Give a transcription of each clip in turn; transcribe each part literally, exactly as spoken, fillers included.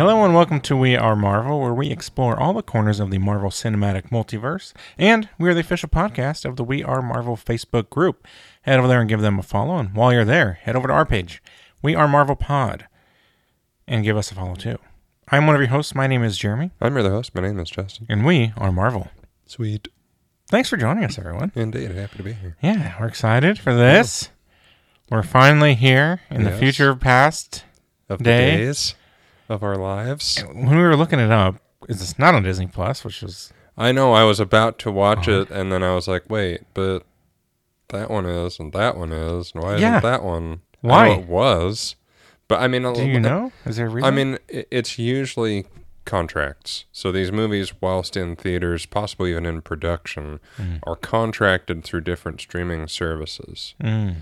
Hello and welcome to We Are Marvel, where we explore all the corners of the Marvel Cinematic Multiverse, and we are the official podcast of the We Are Marvel Facebook group. Head over there and give them a follow, and while you're there, head over to our page, We Are Marvel Pod, and give us a follow too. I'm one of your hosts. My name is Jeremy. I'm your other host. My name is Justin. And we are Marvel. Sweet. Thanks for joining us, everyone. Indeed. Happy to be here. Yeah, we're excited for this. Yeah. We're finally here in yes. the future past of the day. days of our lives. When we were looking it up, it's not on Disney Plus, which is... I know. I was about to watch oh. it, and then I was like, wait, but that one is, and that one is, and why yeah. isn't that one? Why? I know it was. But I mean... Do you know? Is there a reason? I mean, it's usually contracts. So these movies, whilst in theaters, possibly even in production, mm. are contracted through different streaming services. Mm.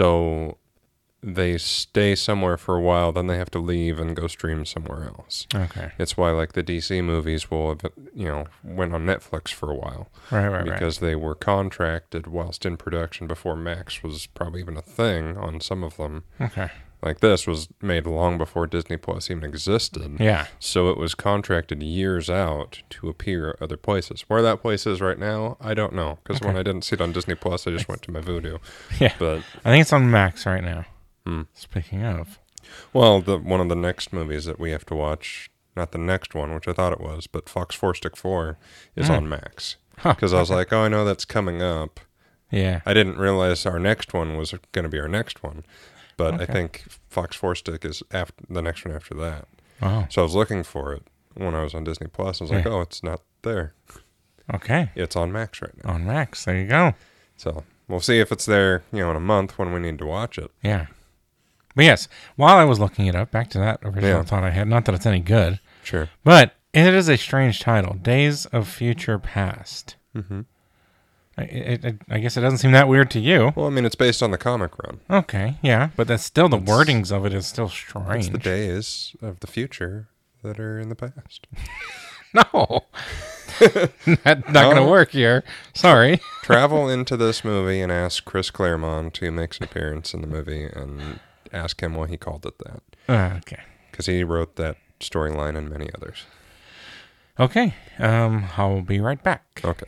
So they stay somewhere for a while, then they have to leave and go stream somewhere else. Okay. It's why, like, the D C movies will have, you know, went on Netflix for a while. Right, right, because right. they were contracted whilst in production before Max was probably even a thing on some of them. Okay. Like this was made long before Disney Plus even existed. Yeah. So it was contracted years out to appear other places. Where that place is right now, I don't know. Because okay. when I didn't see it on Disney Plus, I just went to my Vudu. Yeah. But I think it's on Max right now. Hmm. Speaking of. Well, the one of the next movies that we have to watch, not the next one, which I thought it was, but Fox Four Stick Four is mm. on Max. Because huh. I was like, oh, I know that's coming up. Yeah. I didn't realize our next one was going to be our next one. But okay. I think Fox Four Stick is after the next one after that. Oh. So I was looking for it when I was on Disney Plus. I was like, yeah. oh, it's not there. Okay. It's on Max right now. On Max. There you go. So we'll see if it's there, you know, in a month when we need to watch it. Yeah. But yes, while I was looking it up, back to that original yeah. thought I had, not that it's any good. Sure. But it is a strange title, Days of Future Past. Mm-hmm. I, it, it, I guess it doesn't seem that weird to you. Well, I mean, it's based on the comic run. Okay, yeah, but that's still, the it's, wordings of it is still strange. It's the days of the future that are in the past. No. That's not no. going to work here. Sorry. Travel into this movie and ask Chris Claremont, who makes an appearance in the movie, and ask him why he called it that. Uh, okay. Because he wrote that storyline and many others. Okay. Um, I'll be right back. Okay.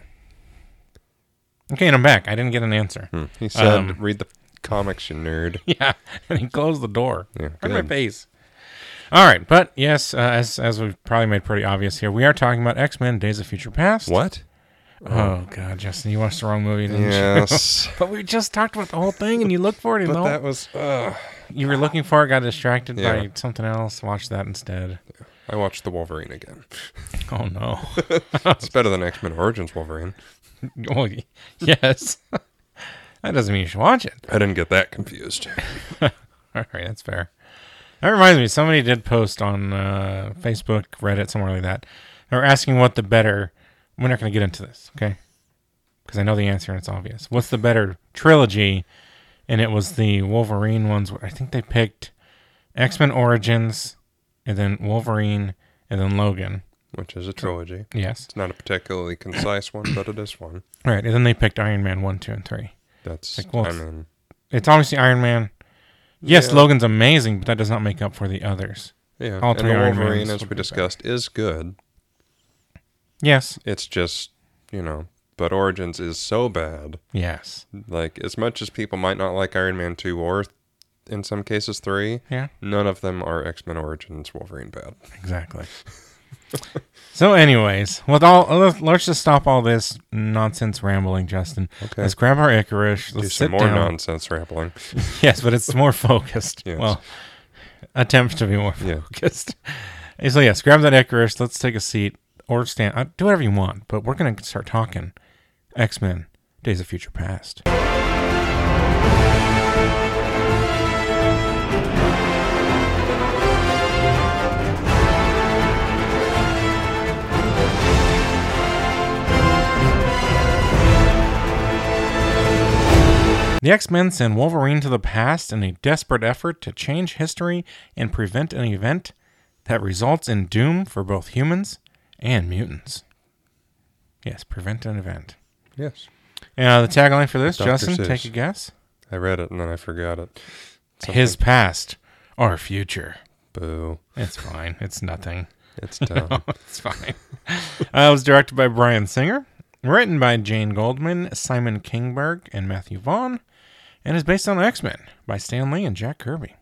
Okay, and I'm back. I didn't get an answer. Hmm. He said, um, read the comics, you nerd. Yeah, and he closed the door. Yeah, right in my face. All right, but yes, uh, as as we've probably made pretty obvious here, we are talking about X-Men Days of Future Past. What? Oh, oh God, Justin, you watched the wrong movie, didn't yes. you? But we just talked about the whole thing, and you looked for it. But and that was... Uh, you were looking for it, got distracted yeah. by something else, watched that instead. Yeah. I watched the Wolverine again. Oh, no. It's better than X-Men Origins Wolverine. Well, yes. That doesn't mean you should watch it. I didn't get that confused. All right, that's fair. That reminds me, somebody did post on uh, Facebook, Reddit, somewhere like that. They were asking what the better... We're not going to get into this, okay? Because I know the answer and it's obvious. What's the better trilogy? And it was the Wolverine ones. I think they picked X-Men Origins, and then Wolverine, and then Logan. Which is a trilogy. Yes. It's not a particularly concise one, but it is one. All right, and then they picked Iron Man one, two, and three. That's, like, well, I mean... It's obviously Iron Man. Yes, yeah. Logan's amazing, but that does not make up for the others. Yeah, All and three the Iron Wolverine, Mans as we discussed, is good. Yes. It's just, you know, but Origins is so bad. Yes. Like, as much as people might not like Iron Man two or, in some cases, three, yeah, none of them are X-Men Origins Wolverine bad. Exactly. So anyways, with all, let's just stop all this nonsense rambling, Justin. Okay. Let's grab our Icarus. Let's Do sit some more down. nonsense rambling. Yes, but it's more focused. Yes. Well, attempts to be more yeah. focused. So yes, grab that Icarus. Let's take a seat or stand. Uh, do whatever you want, but we're going to start talking X-Men Days of Future Past. The X-Men send Wolverine to the past in a desperate effort to change history and prevent an event that results in doom for both humans and mutants. Yes, prevent an event. Yes. Uh, the tagline for this, Doctor Justin, Seuss. take a guess. I read it and then I forgot it. Something. His past, our future. Boo. It's fine. It's nothing. It's dumb. No, it's fine. Uh, it was directed by Bryan Singer, written by Jane Goldman, Simon Kingberg, and Matthew Vaughn, and is based on X-Men by Stan Lee and Jack Kirby.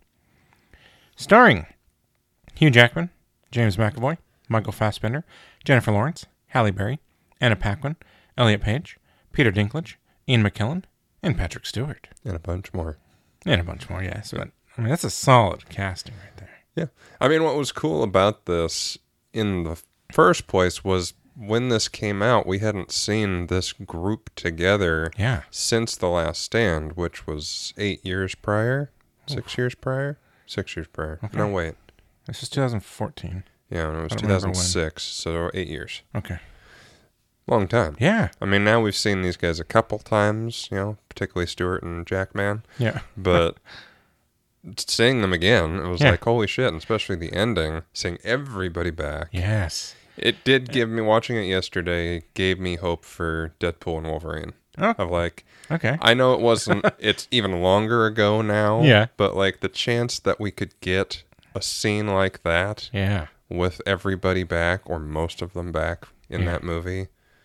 Starring Hugh Jackman, James McAvoy, Michael Fassbender, Jennifer Lawrence, Halle Berry, Anna Paquin, Elliot Page, Peter Dinklage, Ian McKellen, and Patrick Stewart. And a bunch more. And a bunch more, yes. But, I mean, that's a solid casting right there. Yeah. I mean, what was cool about this in the first place was when this came out, we hadn't seen this group together yeah. since The Last Stand, which was eight years prior, six Oof. years prior, six years prior. Okay. No, wait. This is twenty fourteen. Yeah, and it was two thousand six, so eight years. Okay. Long time. Yeah. I mean, now we've seen these guys a couple times, you know, particularly Stewart and Jackman. Yeah. But seeing them again, it was yeah. like, holy shit, and especially the ending, seeing everybody back. Yes. It did give me, watching it yesterday, gave me hope for Deadpool and Wolverine. Oh. Of like, okay. I know it wasn't, it's even longer ago now. Yeah. But like the chance that we could get a scene like that. Yeah. With everybody back, or most of them back in yeah. that movie,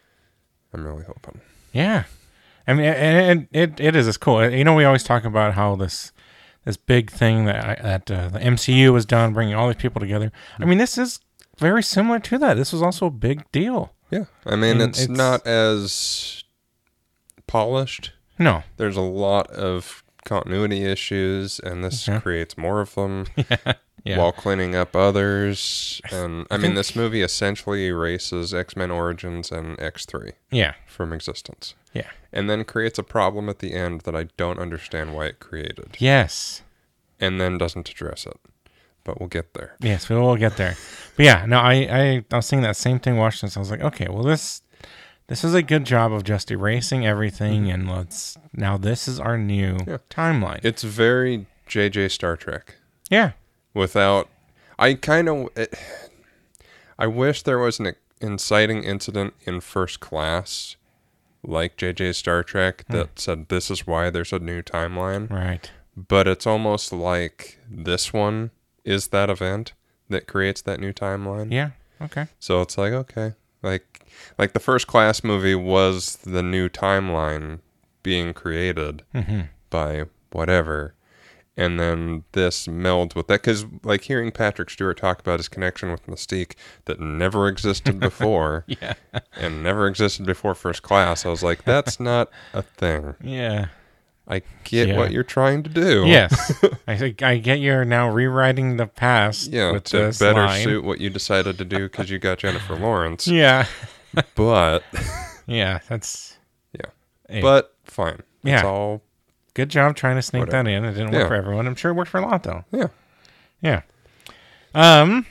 I'm really hoping. Yeah. I mean, and it, it, it is as cool. You know, we always talk about how this this big thing that that uh, the M C U has done, bringing all these people together. I mean, this is very similar to that. This was also a big deal. Yeah. I mean, it's, it's not as polished. No. There's a lot of continuity issues, and this yeah. creates more of them. Yeah. Yeah. While cleaning up others. And I, I mean, this movie essentially erases X-Men Origins and X three yeah. from existence. Yeah. And then creates a problem at the end that I don't understand why it created. Yes. And then doesn't address it. But we'll get there. Yes, we will get there. But yeah, no, I, I, I was seeing that same thing watching this. I was like, okay, well, this this is a good job of just erasing everything, mm-hmm. and let's, now this is our new yeah. timeline. It's very J J Star Trek. Yeah. Without, I kind of, I wish there was an inciting incident in First Class, like J J Star Trek, that mm. said this is why there's a new timeline. Right. But it's almost like this one is that event that creates that new timeline. Yeah. Okay. So it's like, okay, like, like the First Class movie was the new timeline being created mm-hmm. by whatever. And then this melds with that. Because, like, hearing Patrick Stewart talk about his connection with Mystique that never existed before yeah. and never existed before First Class, I was like, that's not a thing. Yeah. I get yeah. what you're trying to do. Yes. I think I get you're now rewriting the past. Yeah, with to this better line. suit what you decided to do because you got Jennifer Lawrence. Yeah. But. yeah, that's. Yeah. Hey. But fine. Yeah. It's all. Good job trying to sneak Whatever. that in. It didn't work yeah. for everyone. I'm sure it worked for a lot, though. Yeah. Yeah. Um.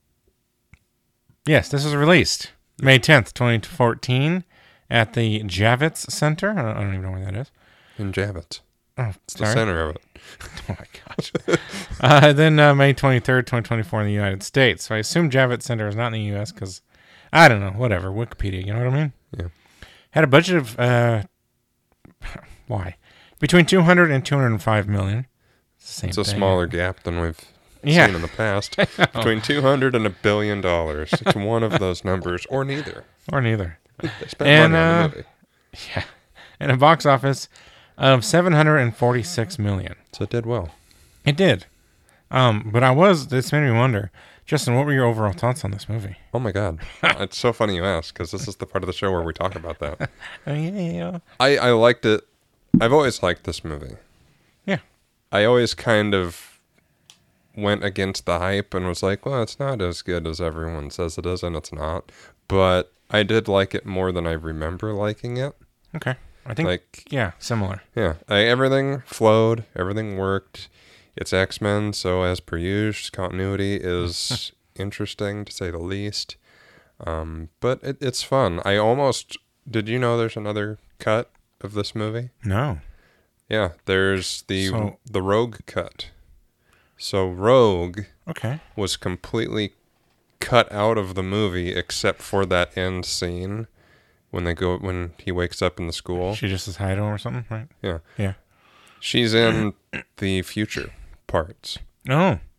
Yes, this was released May tenth, twenty fourteen at the Javits Center. I don't, I don't even know where that is. In Javits. Oh, it's sorry. the center of it. Oh, my gosh. uh, then uh, May twenty-third, twenty twenty-four in the United States. So I assume Javits Center is not in the U S because, I don't know, whatever. Wikipedia, you know what I mean? Yeah. Had a budget of, uh, why? Between two hundred and two hundred five million. It's, the same it's a thing. smaller gap than we've yeah. seen in the past. Between two hundred and a billion dollars. It's one of those numbers, or neither. Or neither. They spent and, money on uh, the movie. Yeah. And a box office of seven hundred forty-six million. So it did well. It did. Um, but I was, this made me wonder, Justin, what were your overall thoughts on this movie? Oh my God. It's so funny you ask, because this is the part of the show where we talk about that. Oh, yeah. I, I liked it. I've always liked this movie. Yeah. I always kind of went against the hype and was like, well, it's not as good as everyone says it is, and it's not. But I did like it more than I remember liking it. Okay. I think, like, yeah, similar. Yeah. I, everything flowed. Everything worked. It's X-Men, so as per usual, continuity is interesting, to say the least. Um, but it, it's fun. I almost... Did you know there's another cut of this movie? No. Yeah, there's the So- the Rogue cut. So Rogue Okay. was completely cut out of the movie except for that end scene when they go when he wakes up in the school. She just is hiding or something, right? Yeah. Yeah. She's in the future parts. Oh.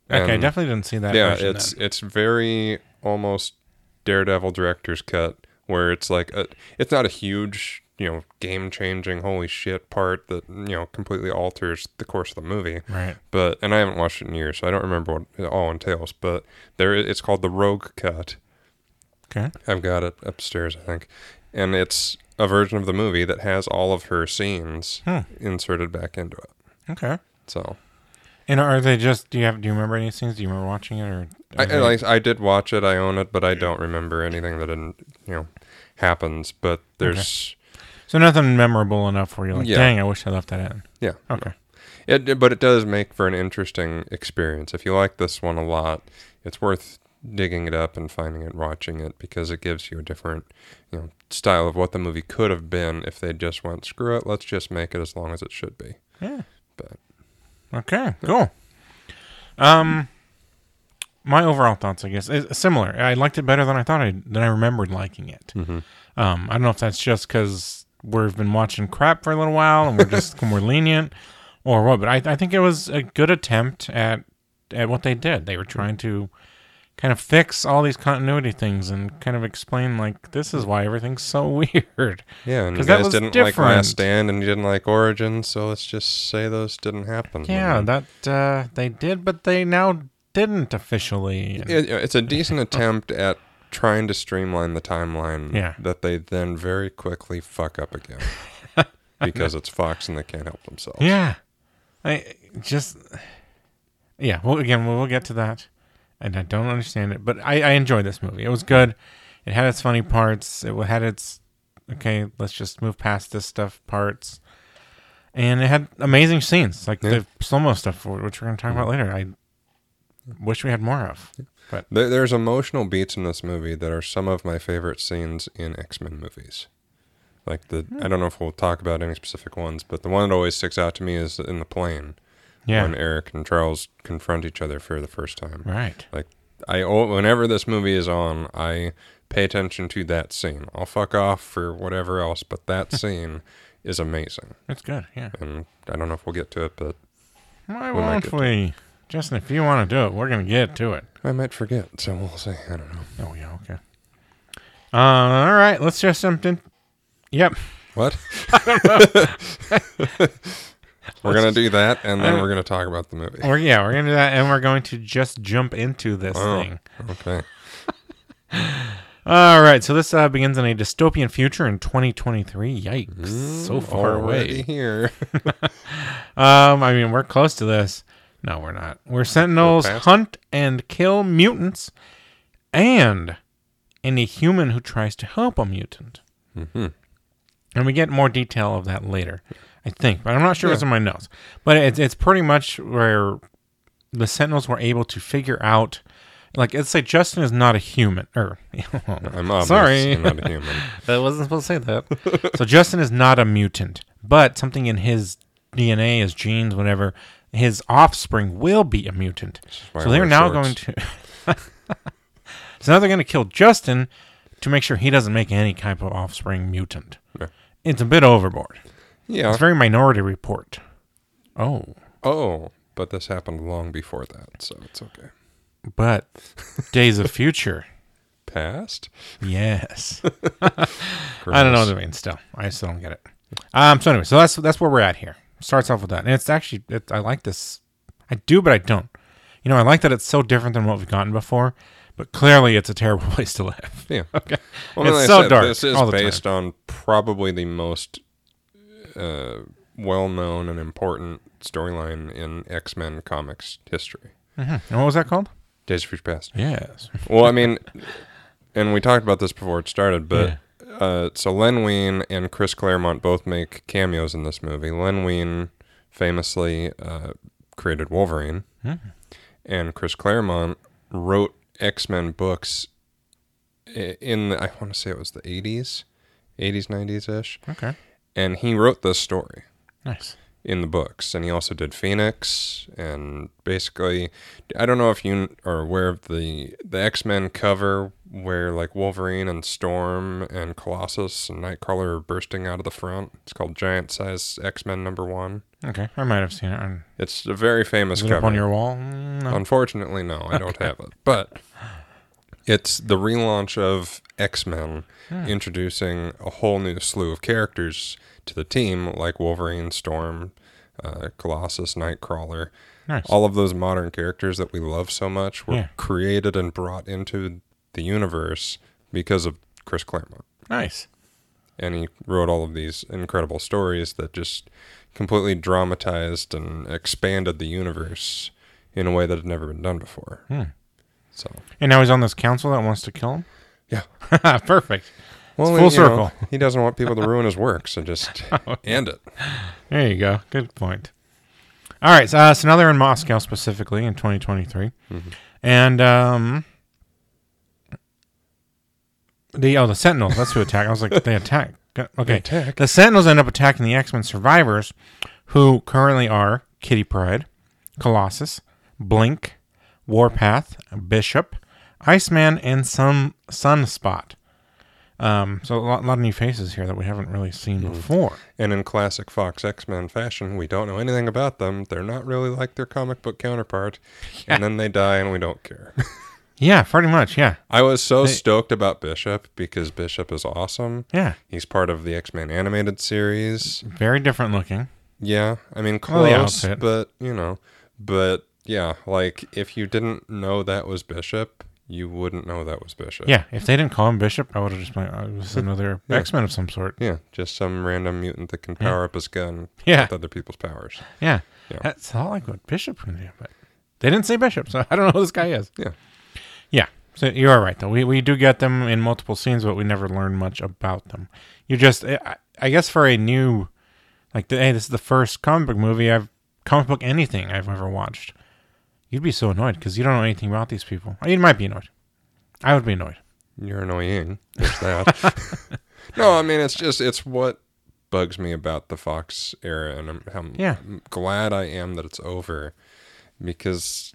Okay, I And, definitely didn't see that yeah, version it's then. it's very almost Daredevil director's cut, where it's like a, it's not a huge, you know, game changing holy shit part that, you know, completely alters the course of the movie. Right. But and I haven't watched it in years, so I don't remember what it all entails. But there, it's called the Rogue Cut. Okay. I've got it upstairs, I think, and it's a version of the movie that has all of her scenes Hmm. inserted back into it. Okay. So And are they just? Do you have? Do you remember any scenes? Do you remember watching it, or? I, are they- like I did watch it, I own it, but I don't remember anything that didn't, you know, happens. But there's so nothing memorable enough where you're like, Yeah. dang, I wish I left that in. yeah, Okay. it, but it does make for an interesting experience. If you like this one a lot, it's worth digging it up and finding it, watching it, because it gives you a different, you know, style of what the movie could have been if they just went, screw it, let's just make it as long as it should be. Yeah. But Okay. Cool. Um, my overall thoughts, I guess, is similar. I liked it better than I thought I than I remembered liking it. mhm. Um, I don't know if that's just because we've been watching crap for a little while and we're just more lenient, or what. But I, I think it was a good attempt at at what they did. They were trying to kind of fix all these continuity things and kind of explain, like, this is why everything's so weird. Yeah, and you 'Cause that guys was didn't like different. Last Stand, and you didn't like Origins, so let's just say those didn't happen. Yeah, And that uh, they did, but they now didn't officially. And- it, it's a decent attempt at trying to streamline the timeline Yeah. that they then very quickly fuck up again because it's Fox and they can't help themselves. Yeah, I just yeah. Well, again, we'll, we'll get to that, and I don't understand it, but I, I enjoyed this movie. It was good. It had its funny parts. It had its okay. Let's just move past this stuff parts, and it had amazing scenes like Yeah. the slow mo stuff, which we're going to talk about later. I wish we had more of. But There, there's emotional beats in this movie that are some of my favorite scenes in X-Men movies. Like the, I don't know if we'll talk about any specific ones, but the one that always sticks out to me is in the plane yeah, when Eric and Charles confront each other for the first time. right. Like I, al- whenever this movie is on, I pay attention to that scene. I'll fuck off for whatever else, but that scene is amazing. It's good. Yeah. And I don't know if we'll get to it, but Why We might won't get to we? Justin, if you want to do it, we're going to get to it. I might forget. So we'll see. I don't know. Oh, yeah, okay. Uh, all right, let's just jump in. Yep. What? We're gonna do that, and then we're gonna talk about the movie. We're, yeah, we're going to do that, and we're going to just jump into this Oh. thing. Okay. All right, so this uh, begins in a dystopian future in twenty twenty-three. Yikes, so far Already away. here. Um, I mean, we're close to this. No, we're not. We're Sentinels We're past hunt and kill mutants and any human who tries to help a mutant. hmm And we get more detail of that later, I think. But I'm not sure Yeah. what's in my notes. But it's it's pretty much where the Sentinels were able to figure out, like, let's say Justin is not a human. Or, I'm obviously sorry. not a human. I wasn't supposed to say that. So Justin is not a mutant, but something in his D N A, his genes, whatever, his offspring will be a mutant. why So I they're wear now shorts. going to. So now they're going to kill Justin to make sure he doesn't make any type of offspring mutant. Yeah. It's a bit overboard. Yeah. It's very Minority Report. Oh, Oh, but this happened long before that, so it's okay. but Days of Future. Past? Yes. I don't know what it means. Still, I still don't get it. Um. So anyway, so that's that's where we're at here. Starts off with that, and it's actually it, I like this. I do, but I don't. You know, I like that it's so different than what we've gotten before. But clearly, it's a terrible place to live. Yeah. Okay. Well, It's like I so said, dark This is all the based on probably the most uh, well-known and important storyline in X-Men comics history. Mm-hmm. And what was that called? Days of Future Past. Yes. Well, I mean, and we talked about this before it started, but uh, so Len Wein and Chris Claremont both make cameos in this movie. Len Wein famously uh, created Wolverine, Mm-hmm. and Chris Claremont wrote X-Men books i- in the, I want to say it was the eighties, eighties, nineties-ish, Okay. and he wrote this story. Nice. in the books, and he also did Phoenix. And basically, I don't know if you are aware of the the X-Men cover where like Wolverine and Storm and Colossus and Nightcrawler are bursting out of the front. It's called Giant Size X-Men number one. Okay, I might have seen it. On, It's a very famous is it cover. up on your wall? Mm, No. Unfortunately, no, I don't have it. But it's the relaunch of X-Men, Hmm. introducing a whole new slew of characters to the team, like Wolverine, Storm, uh, Colossus, Nightcrawler. Nice. All of those modern characters that we love so much were Yeah. created and brought into the universe because of Chris Claremont. Nice. And he wrote all of these incredible stories that just completely dramatized and expanded the universe in a way that had never been done before. Hmm. So, And now he's on this council that wants to kill him? yeah. Perfect. Well, full you know, circle. he doesn't want people to ruin his work, so just end it. There you go. Good point. All right. So, uh, so now they're in Moscow specifically in twenty twenty-three. Mm-hmm. And um, the oh the Sentinels. That's who attack. I was like, they attack. Okay. They attack. The Sentinels end up attacking the X-Men survivors, who currently are Kitty Pryde, Colossus, Blink, Warpath, Bishop, Iceman, and some Sunspot. Um, so a lot, lot of new faces here that we haven't really seen Mm-hmm. before. And in classic Fox X-Men fashion, we don't know anything about them. They're not really like their comic book counterpart. Yeah. And then they die and we don't care. Yeah, pretty much. Yeah. I was so They- stoked about Bishop because Bishop is awesome. Yeah. He's part of the X-Men animated series. Very different looking. Yeah, I mean, Well, the close, outfit. but, you know, but yeah, like, if you didn't know that was Bishop, you wouldn't know that was Bishop. Yeah. If they didn't call him Bishop, I would have just been, uh, it was another Yeah. X-Men of some sort. Yeah, just some random mutant that can Yeah. power up his gun Yeah. with other people's powers. Yeah. Yeah. That's all like what Bishop can do, but they didn't say Bishop, so I don't know who this guy is. Yeah. Yeah. So you are right, though. We we do get them in multiple scenes, but we never learn much about them. You just, I, I guess, for a new, like, the, hey, this is the first comic book movie I've, comic book anything I've ever watched. You'd be so annoyed because you don't know anything about these people. You might be annoyed. I would be annoyed. You're annoying. There's that. No, I mean, it's just, it's what bugs me about the Fox era, and I'm, I'm Yeah. glad I am that it's over, because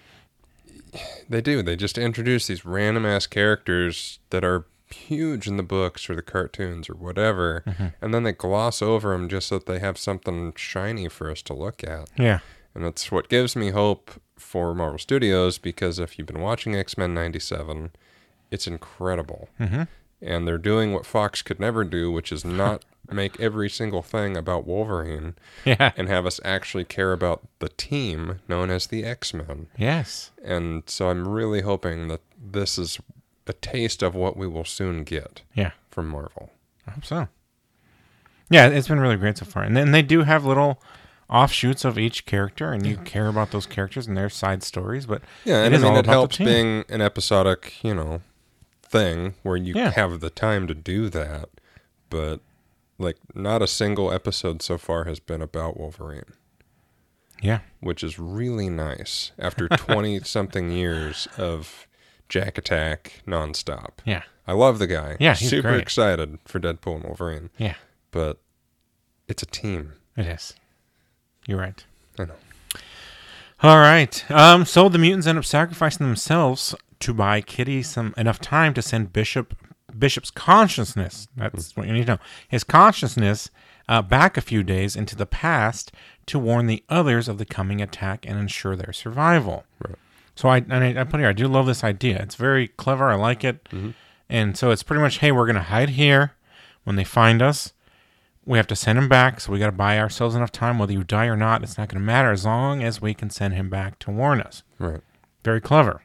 they do. They just introduce these random ass characters that are huge in the books or the cartoons or whatever, Mm-hmm. and then they gloss over them just so that they have something shiny for us to look at. Yeah. And that's what gives me hope for Marvel Studios, because if you've been watching X-Men ninety-seven, it's incredible. Mm-hmm. And they're doing what Fox could never do, which is not make every single thing about Wolverine Yeah. and have us actually care about the team known as the X-Men. Yes. And so I'm really hoping that this is a taste of what we will soon get Yeah. from Marvel. I hope so. Yeah, it's been really great so far. And then they do have little offshoots of each character, and you care about those characters and their side stories, but Yeah, it and I is mean, all it about the helps team. being an episodic, you know, thing where you Yeah. have the time to do that. But, like, not a single episode so far has been about Wolverine, Yeah. which is really nice after twenty-something years of Jack Attack nonstop. Yeah. I love the guy. Yeah, he's super great. excited for Deadpool and Wolverine, Yeah. but it's a team. It is. You're right. I know. All right. Um, so the mutants end up sacrificing themselves to buy Kitty some enough time to send Bishop Bishop's consciousness. That's what you need to know. His consciousness uh, back a few days into the past to warn the others of the coming attack and ensure their survival. Right. So I and I, I put here. I do love this idea. It's very clever. I like it. Mhm. And so it's pretty much, hey, we're gonna hide here. When they find us, we have to send him back. So we got to buy ourselves enough time. Whether you die or not, it's not going to matter as long as we can send him back to warn us. Right. Very clever.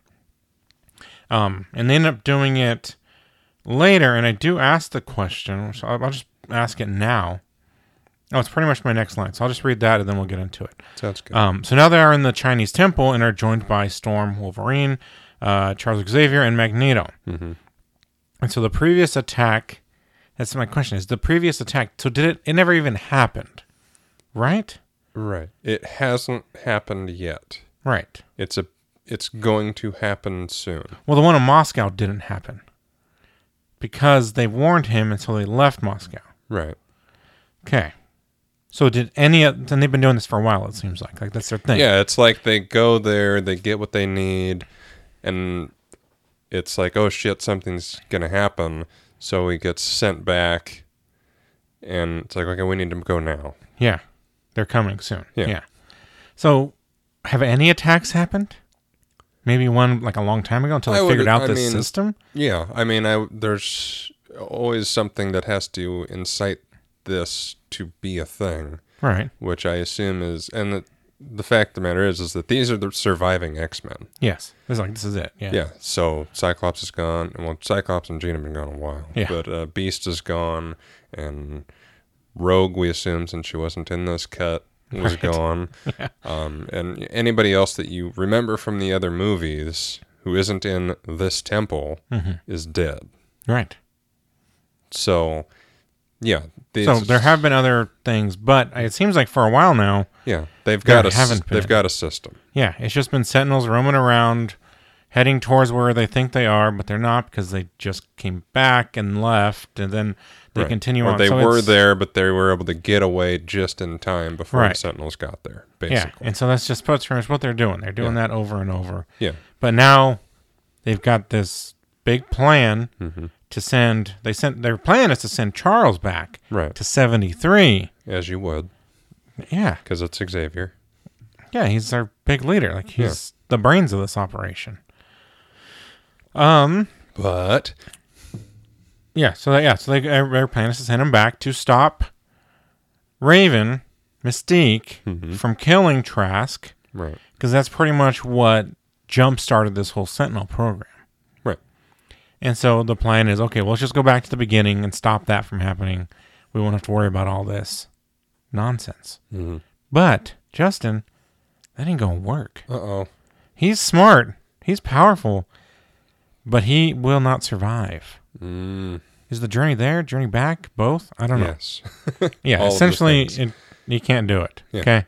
Um, and they end up doing it later. And I do ask the question, so I'll, I'll just ask it now. Oh, it's pretty much my next line. So I'll just read that and then we'll get into it. Sounds good. Um, so now they are in the Chinese temple and are joined by Storm, Wolverine, uh, Charles Xavier, and Magneto. mm-hmm. And so the previous attack, that's my question, is the previous attack, so did it, it never even happened, right? Right. It hasn't happened yet. Right. It's a. It's going to happen soon. Well, the one in Moscow didn't happen because they warned him until they left Moscow. Right. Okay. So did any of, and they've been doing this for a while, it seems like. Like, that's their thing. Yeah, it's like they go there, they get what they need, and it's like, oh shit, something's going to happen. So he gets sent back, and it's like, okay, we need to go now. Yeah. They're coming soon. Yeah. yeah. So, have any attacks happened? Maybe one like a long time ago until I they would- figured out I this mean, system? Yeah, I mean, I, there's always something that has to incite this to be a thing, Right. which I assume is, and the, the fact of the matter is, is that these are the surviving X-Men. Yes. It's like, this is it. Yeah. Yeah, so Cyclops is gone, and well, Cyclops and Jean have been gone a while, Yeah. but uh, Beast is gone, and Rogue, we assume, since she wasn't in this cut, was Right. gone. Yeah. Um, and anybody else that you remember from the other movies who isn't in this temple Mhm. is dead. Right. So, yeah. These, So, there have been other things, but it seems like for a while now, Yeah, they've there got a, s- haven't they've been. got a system. yeah, it's just been Sentinels roaming around, heading towards where they think they are, but they're not because they just came back and left, and then they Right. continue or on. they So were it's- there, but they were able to get away just in time before the Right. Sentinels got there, Yeah, basically. and so that's just pretty much what they're doing. They're doing Yeah. that over and over. Yeah. But now they've got this big plan hmm to send. They sent their plan is to send Charles back Right. to seventy-three. As you would, Yeah, because it's Xavier. yeah, he's our big leader. Like he's the brains of this operation. Um. But, Yeah. So they, yeah. So they their plan is to send him back to stop Raven, Mystique Mhm. from killing Trask, right. because that's pretty much what jump started this whole Sentinel program. Right. And so the plan is, okay, well, let's just go back to the beginning and stop that from happening. We won't have to worry about all this nonsense. hmm But, Justin, that ain't going to work. Uh-oh. He's smart. He's powerful. But he will not survive. Mm, Is the journey there? Journey back? Both? I don't know. yes. Yeah, All of the essentially, things. it, you can't do it. Yeah. Okay?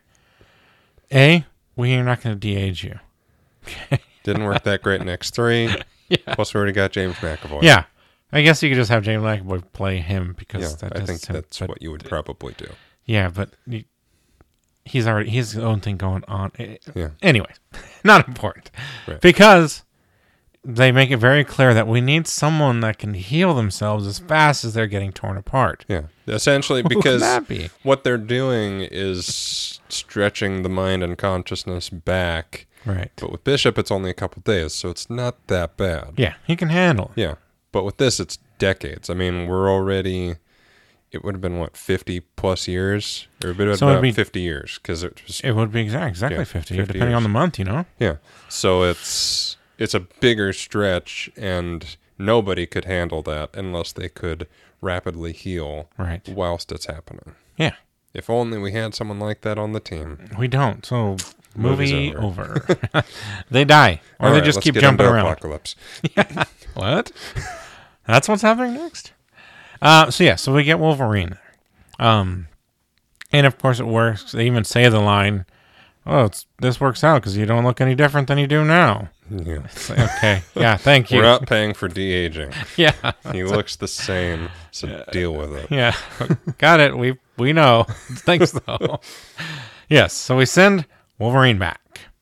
A, we are not going to de-age you. Didn't work that great in X three. Yeah. Plus, we already got James McAvoy. Yeah. I guess you could just have James McAvoy play him because Yeah, that I does think sound- that's but- what you would probably do. Yeah, but he, he's already he's his own thing going on. Eh, Yeah. Anyway, not important Right. because they make it very clear that we need someone that can heal themselves as fast as they're getting torn apart. Yeah. Essentially, Who could because that be? what they're doing is stretching the mind and consciousness back. Right. But with Bishop, it's only a couple days, so it's not that bad. Yeah, he can handle it. Yeah. But with this, it's decades. I mean, we're already, it would have been, what, fifty plus years? Or it would have So been it'd be- fifty years, because it was, It would be exact, exactly Yeah, fifty, fifty depending on years. the month, you know? yeah. So it's, it's a bigger stretch, and nobody could handle that unless they could rapidly heal Right. whilst it's happening. Yeah. If only we had someone like that on the team. We don't. So, Movie's movie over. over. They die. Or All they right, just let's keep get jumping into around. Apocalypse. What? That's what's happening next. Uh, so yeah, so we get Wolverine. Um, and of course it works. They even say the line, "Oh, it's, this works out because you don't look any different than you do now." Yeah. It's like, okay, yeah, thank you. We're not paying for de-aging. Yeah, He looks the same, so deal with it. yeah, got it. We we know. Thanks though. Yes, so we send Wolverine back.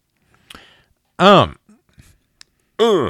Um. Uh,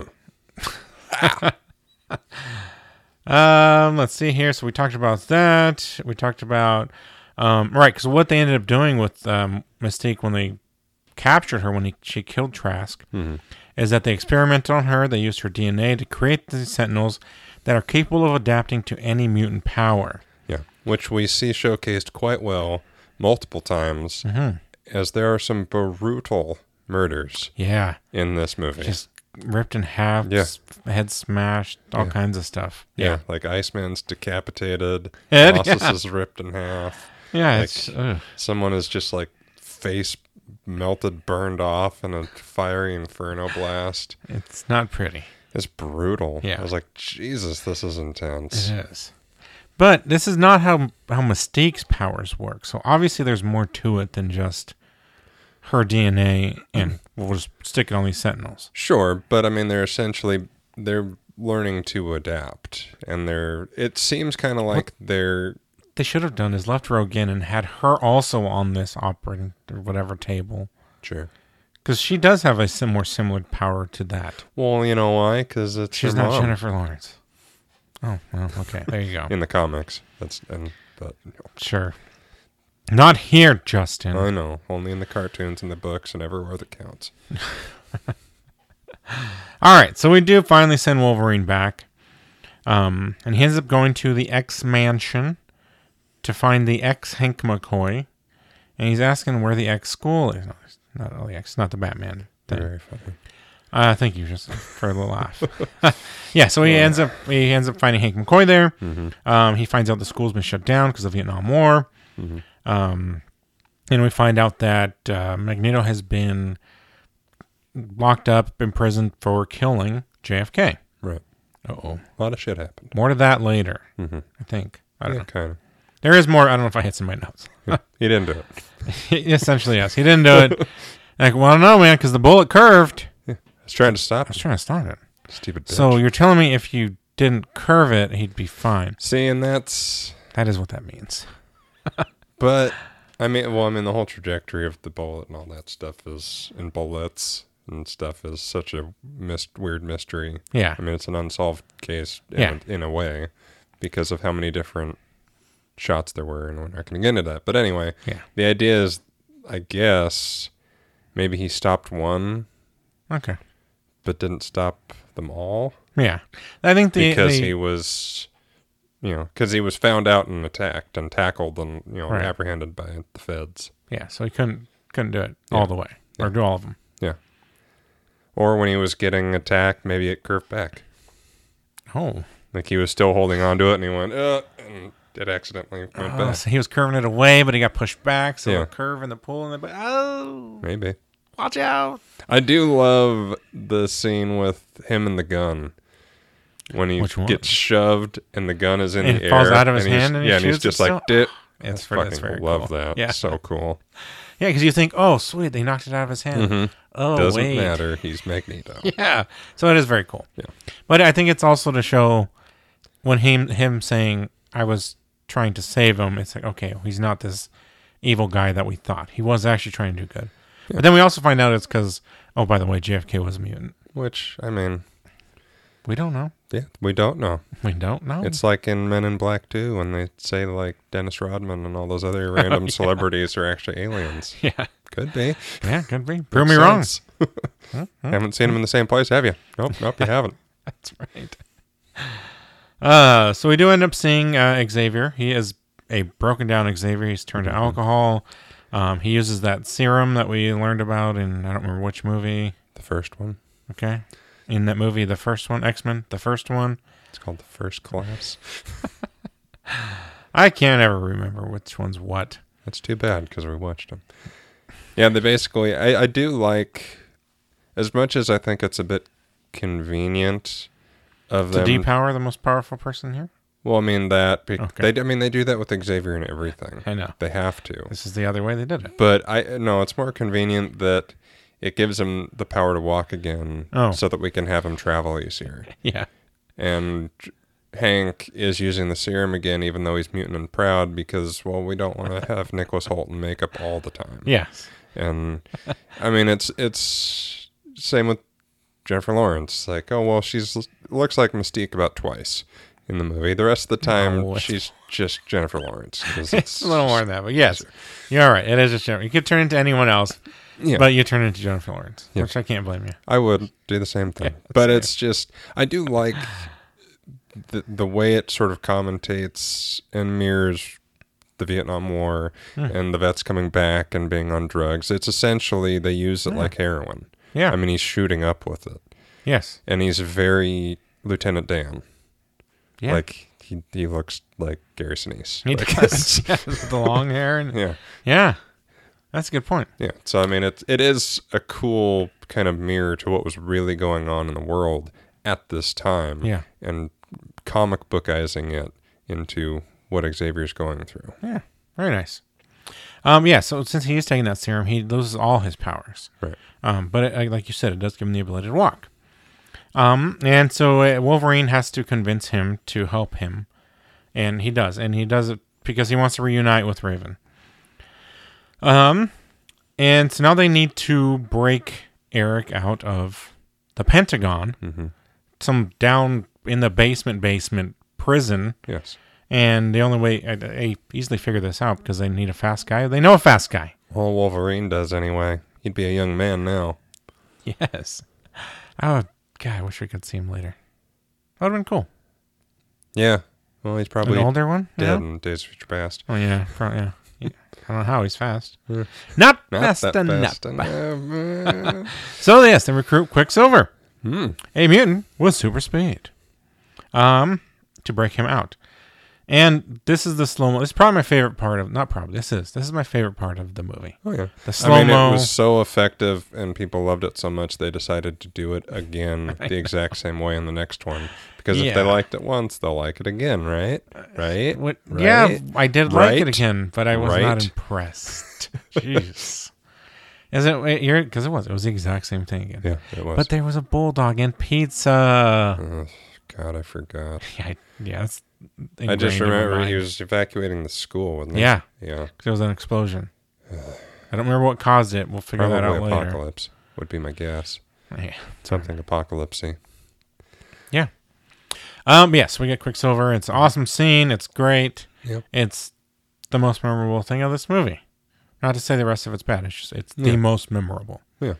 Um, let's see here. So we talked about that. We talked about, um, right. Because what they ended up doing with um, Mystique when they captured her, when he, she killed Trask, mhm. is that they experimented on her. They used her D N A to create the Sentinels that are capable of adapting to any mutant power. Yeah, which we see showcased quite well multiple times, Mm-hmm. as there are some brutal murders Yeah, in this movie. just ripped in half, Yeah. s- head smashed, all Yeah. kinds of stuff. yeah, like Iceman's decapitated, Head, Colossus yeah. is ripped in half. Yeah, Like- it's ugh. Someone is just like face melted, burned off in a fiery inferno blast. it's not pretty. It's brutal. Yeah. I was like, Jesus, this is intense. It is. But this is not how how Mystique's powers work. So obviously there's more to it than just her D N A and we'll just stick it on these Sentinels. Sure, but I mean, they're essentially they're learning to adapt, and they're. It seems kind of like they're they should have done is left Rogue in and had her also on this operating or whatever table. Sure. Because she does have a sim- more similar power to that. Well, you know why? Because it's She's her not mom. Jennifer Lawrence. Oh, well, okay. There you go. In the comics. That's and but you know. Sure. Not here, Justin. I know. Only in the cartoons and the books and everywhere that counts. All right, so we do finally send Wolverine back. Um, and he ends up going to the X Mansion to find the X Hank McCoy. And he's asking where the X school is. No, it's not oh, the X, not the Batman thing. Very funny. Uh, thank you, just for the laugh. Yeah, so he ends up he ends up finding Hank McCoy there. Mm-hmm. Um, he finds out the school's been shut down because of the Vietnam War. Mm-hmm. Um, and we find out that uh, Magneto has been locked up, imprisoned for killing J F K. Right. Uh-oh. A lot of shit happened. More to that later, Mm-hmm. I think. I don't Yeah, know. kind of. There is more. I don't know if I hit some of my notes. He didn't do it. Essentially, yes. He didn't do it. Like, well, no, man, because the bullet curved. I was trying to stop I was him. trying to stop it. Stupid bitch. So you're telling me if you didn't curve it, he'd be fine. See, and that's... That is what that means. But, I mean, well, I mean, the whole trajectory of the bullet and all that stuff is... And bullets and stuff is such a mis- weird mystery. Yeah. I mean, it's an unsolved case in, Yeah. a, in a way because of how many different shots there were, and we're not going to get into that. But anyway, Yeah. the idea is, I guess, maybe he stopped one, Okay. but didn't stop them all Yeah. I think the... because the, he was, you know, because he was found out and attacked and tackled and, you know, Right. apprehended by the feds. Yeah, so he couldn't couldn't do it Yeah. all the way. Or Yeah. do all of them. Yeah. Or when he was getting attacked, maybe it curved back. Oh. Like he was still holding on to it and he went, uh, and it accidentally went Oh, back. so he was curving it away, but he got pushed back, so Yeah. the curve in the pool, and then, but, oh, Maybe. watch out. I do love the scene with him and the gun. When he Which one? gets shoved and the gun is in And the it falls air. out of his he's- hand and he yeah, and he's shoots it just like, still? dit. It's I pretty- that's fucking very love cool. that. Yeah. So cool. Yeah, because you think, oh, sweet, they knocked it out of his hand. Mhm. Oh, Doesn't wait. matter. He's Magneto. Yeah, so it is very cool. Yeah. But I think it's also to show when him him saying, I was trying to save him, it's like, okay, he's not this evil guy that we thought. He was actually trying to do good. Yeah. But then we also find out it's because, oh, by the way, J F K was a mutant. Which, I mean, We don't know. yeah, we don't know. We don't know. It's like in Men in Black two when they say like Dennis Rodman and all those other random yeah. celebrities are actually aliens. yeah, Could be. yeah, could be. Prove me Makes wrong. sense. Haven't seen them in the same place, have you? Nope, nope, you haven't. That's right. Uh, so we do end up seeing uh, Xavier. He is a broken down Xavier. He's turned Mm-hmm. to alcohol. Um, he uses that serum that we learned about in, I don't remember which movie. The first one. Okay. In that movie, the first one, X-Men, the first one. It's called The First Class. I can't ever remember which one's what. That's too bad because we watched them. Yeah, they basically, I, I do like, as much as I think it's a bit convenient of To them. depower the most powerful person here? Well, I mean that, bec- Okay. they, I mean they do that with Xavier and everything. I know. They have to. This is the other way they did it. But I no, it's more convenient that it gives him the power to walk again, Oh. so that we can have him travel easier. Yeah. And Hank is using the serum again, even though he's mutant and proud, because well, we don't want to have Nicholas Holt in makeup all the time. Yes. And I mean, it's it's same with Jennifer Lawrence. Like, oh well, she's looks like Mystique about twice in the movie. The rest of the time, No, it's- she's just Jennifer Lawrence. 'Cause It's a little more than that, but yes. You're all right. It is just Jennifer. You could turn into anyone else, Yeah, but you turn into Jennifer Lawrence, Yeah. which I can't blame you. I would do the same thing. Yeah, that's but fair. it's just I do like the the way it sort of commentates and mirrors the Vietnam War Hmm. and the vets coming back and being on drugs. It's essentially they use it Yeah. like heroin. Yeah. I mean, he's shooting up with it, Yes. and he's very Lieutenant Dan. Yeah. Like he he looks like Gary Sinise. He Like, does. Yes, with the long hair. And, yeah, yeah. That's a good point. yeah. So I mean, it it is a cool kind of mirror to what was really going on in the world at this time. Yeah. and comic bookizing it into what Xavier's going through. Yeah. Very nice. Um, yeah, so since he is taking that serum, he loses all his powers. Right. Um, but it, like you said, it does give him the ability to walk. Um, and so uh, Wolverine has to convince him to help him, and he does, and he does it because he wants to reunite with Raven. Um, and so now they need to break Eric out of the Pentagon, Mm-hmm. some down in the basement basement prison. Yes. And the only way I, I easily figure this out because they need a fast guy. They know a fast guy. Well, Wolverine does anyway. He'd be a young man now. Yes. Oh God, I wish we could see him later. That would have been cool. Yeah. Well, he's probably An older one, dead yeah? in Days of Future Past. Oh yeah, probably, yeah. Yeah. I don't know how he's fast. Yeah. Not, Not fast that enough. fast enough. So yes, they recruit Quicksilver, Hmm. a mutant with super speed, um, to break him out. And this is the slow mo. This is probably my favorite part of. Not probably. This is. This is my favorite part of the movie. Oh yeah. The slow I mean, mo. it was so effective, and people loved it so much they decided to do it again the exact same way in the next one. Because if they Yeah. liked it once, they'll like it again, right? Right? What, Right? Yeah, I did like it Right? again, but I was not Right? impressed. Jeez. Is it? wait, You're because it was. It was the exact same thing again. Yeah, it was. But there was a bulldog and pizza. Ugh, God, I forgot. Yeah, I, yeah. That's I just ingrained in my remember he mind. was evacuating the school, wasn't he? Yeah, Yeah. 'cause it was an explosion. I don't remember what caused it. We'll figure Probably that out later. apocalypse would be my guess. Yeah. Something apocalypsy. Yeah. Um. Yes, we get Quicksilver. It's an awesome scene. It's great. Yep. It's the most memorable thing of this movie. Not to say the rest of it's bad. It's just it's Yeah. the most memorable. Yeah.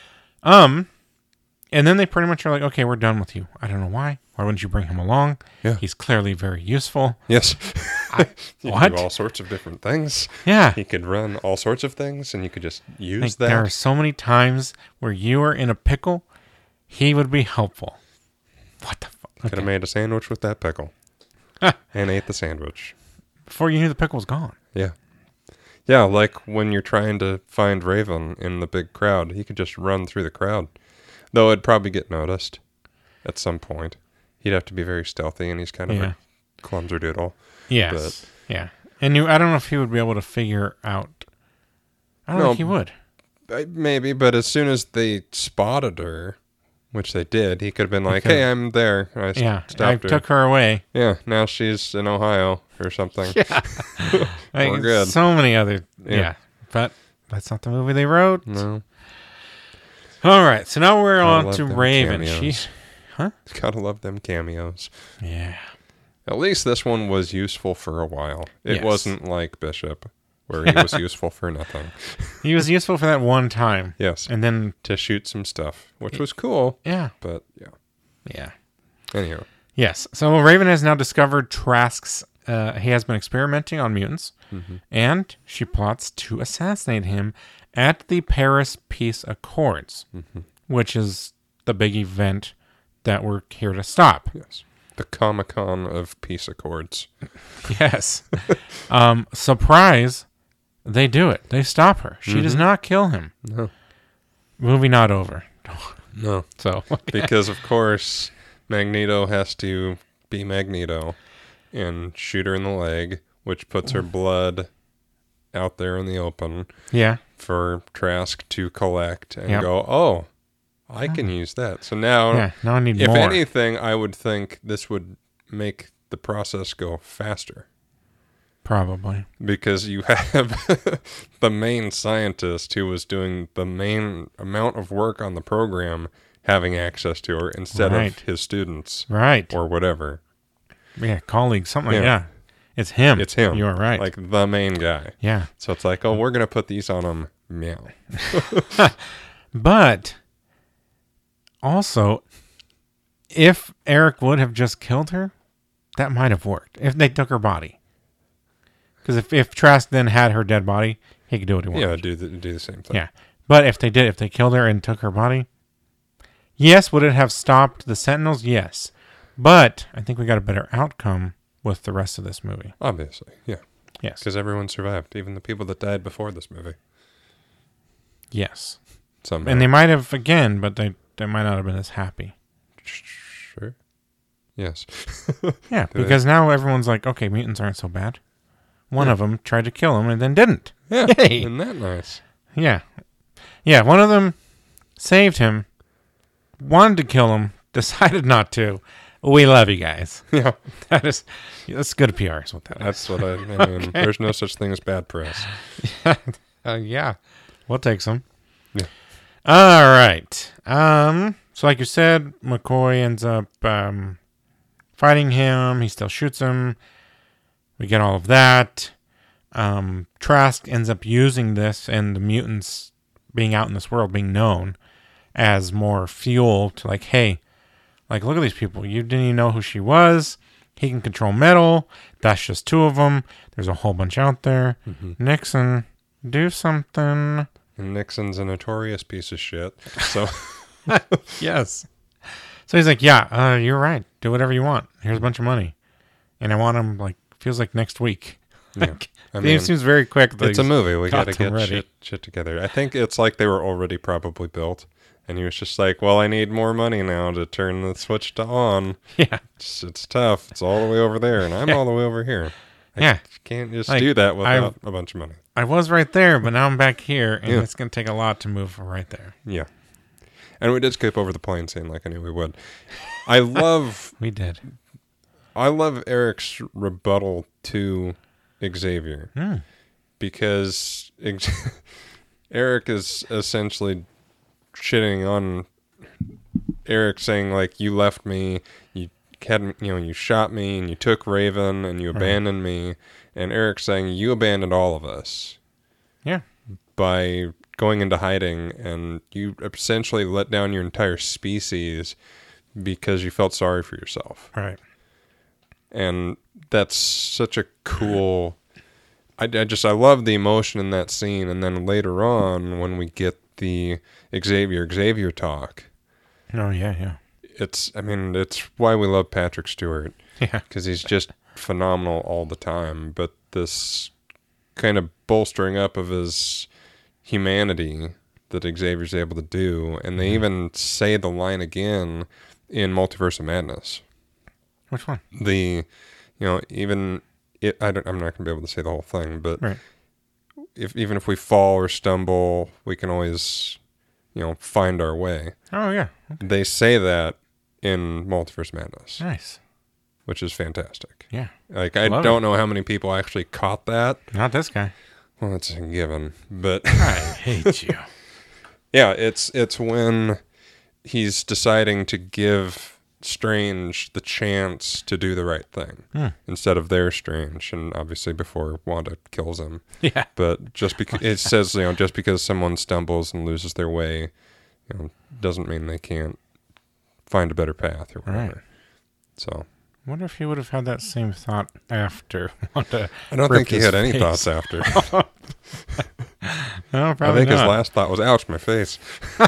Um. And then they pretty much are like, okay, we're done with you. I don't know why. Why wouldn't you bring him along? Yeah. He's clearly very useful. Yes. I, You what? could do all sorts of different things. Yeah. He could run all sorts of things, and you could just use Like, that. there are so many times where you are in a pickle, he would be helpful. What the fuck? Could have Okay. made a sandwich with that pickle. Ah. And ate the sandwich. Before you knew the pickle was gone. Yeah. Yeah, like when you're trying to find Raven in the big crowd, he could just run through the crowd. Though it'd probably get noticed at some point. He'd have to be very stealthy, and he's kind of Yeah. a clumser-doodle. Yes. Yeah. And you, I don't know if he would be able to figure out. I don't No. think he would. Uh, Maybe, but as soon as they spotted her, which they did, he could have been like, could've- hey, I'm there. I s- Yeah. I stopped her. took her away. Yeah, now she's in Ohio or something. Yeah. Like, We're good. So many other. Yeah. Yeah. But that's not the movie they wrote. No. All right. So now we're Gotta on love to them Raven. cameos. She. Huh? Gotta love them cameos. Yeah. At least this one was useful for a while. It Yes. wasn't like Bishop, where he was useful for nothing. He was useful for that one time. Yes, And then, to shoot some stuff, which was cool. yeah. But yeah. Yeah. Anyhow, Yes. So Raven has now discovered Trask's. Uh, he has been experimenting on mutants, Mhm. and she plots to assassinate him at the Paris Peace Accords, Mhm. which is the big event that we're here to stop. yes, the Comic Con of peace accords. Yes. um, surprise, they do it. They stop her. She does Mhm. not kill him. No, Movie not over. no, So, because of course Magneto has to be Magneto and shoot her in the leg, which puts her blood out there in the open yeah. for Trask to collect and Yep. go, oh, I can use that. So now, Yeah. Now I need if more. anything, I would think this would make the process go faster Probably. because you have the main scientist who was doing the main amount of work on the program having access to her instead Right. of his students Right. or whatever. Yeah. Colleague. Something like Yeah. yeah. It's him. It's him. You're right. Like the main guy. yeah. So it's like, oh, we're going to put these on him. Meow. But also, if Eric would have just killed her, that might have worked. If they took her body. Because if, if Trask then had her dead body, he could do what he wanted. Yeah, do the, do the same thing. Yeah. But if they did, if they killed her and took her body, yes, would it have stopped the Sentinels? Yes. But I think we got a better outcome with the rest of this movie. Obviously, yeah. Yes. Because everyone survived, even the people that died before this movie. Yes. Somehow. And they might have again, but they, they might not have been as happy. Sure. Yes. Yeah, Did they? because now everyone's like, okay, mutants aren't so bad. One Yeah. of them tried to kill him and then didn't. Yeah. Yay. Isn't that nice? Yeah. Yeah, one of them saved him, wanted to kill him, decided not to, We love you guys. Yeah. That is, that's good P R. Is what that is. That's what I, I mean. Okay. There's no such thing as bad press. uh, yeah. We'll take some. Yeah. All right. Um. So like you said, McCoy ends up um, fighting him. He still shoots him. We get all of that. Um, Trask ends up using this and the mutants being out in this world, being known as more fuel to like, hey, like, look at these people. You didn't even know who she was. He can control metal. That's just two of them. There's a whole bunch out there. Mm-hmm. Nixon, do something. And Nixon's a notorious piece of shit. So, yes. So he's like, yeah, uh, you're right. Do whatever you want. Here's a bunch of money. And I want him, like, feels like next week. Yeah. Like, I mean, it seems very quick. It's a movie. We got to get ready. shit, shit together. I think it's like they were already probably built. And he was just like, well, I need more money now to turn the switch to on. Yeah. It's, it's tough. It's all the way over there, and I'm all the way over here. I yeah. can't just like, do that without I've, a bunch of money. I was right there, but now I'm back here, and yeah. it's going to take a lot to move right there. Yeah. And we did skip over the plane scene like I knew we would. I love... we did. I love Eric's rebuttal to Xavier. Mm. Because Eric is essentially... shitting on Eric, saying like, you left me, you had, you know, you shot me, and you took Raven, and you abandoned right. me, and Eric saying you abandoned all of us, yeah, by going into hiding, and you essentially let down your entire species because you felt sorry for yourself, right? And that's such a cool. I, I just I love the emotion in that scene, and then later on when we get the Xavier Xavier talk. Oh yeah, yeah. It's I mean it's why we love Patrick Stewart. Yeah, because he's just phenomenal all the time. But this kind of bolstering up of his humanity that Xavier's able to do, and they mm-hmm. even say the line again in Multiverse of Madness. Which one? The, you know, even it. I don't. I'm not gonna be able to say the whole thing, but. Right. If even if we fall or stumble, we can always, you know, find our way. Oh yeah, okay. They say that in Multiverse Madness. Nice, which is fantastic. Yeah, like I Love don't it. know how many people actually caught that. Not this guy. Well, that's a given, but I hate you. Yeah, it's it's when he's deciding to give Strange the chance to do the right thing hmm. instead of their Strange, and obviously before Wanda kills him. Yeah. But just because it says, you know, just because someone stumbles and loses their way, you know, doesn't mean they can't find a better path or whatever. Right. So, I wonder if he would have had that same thought after Wanda. I don't think he had face. any thoughts after. No, probably I think not. His last thought was, "Ouch, my face,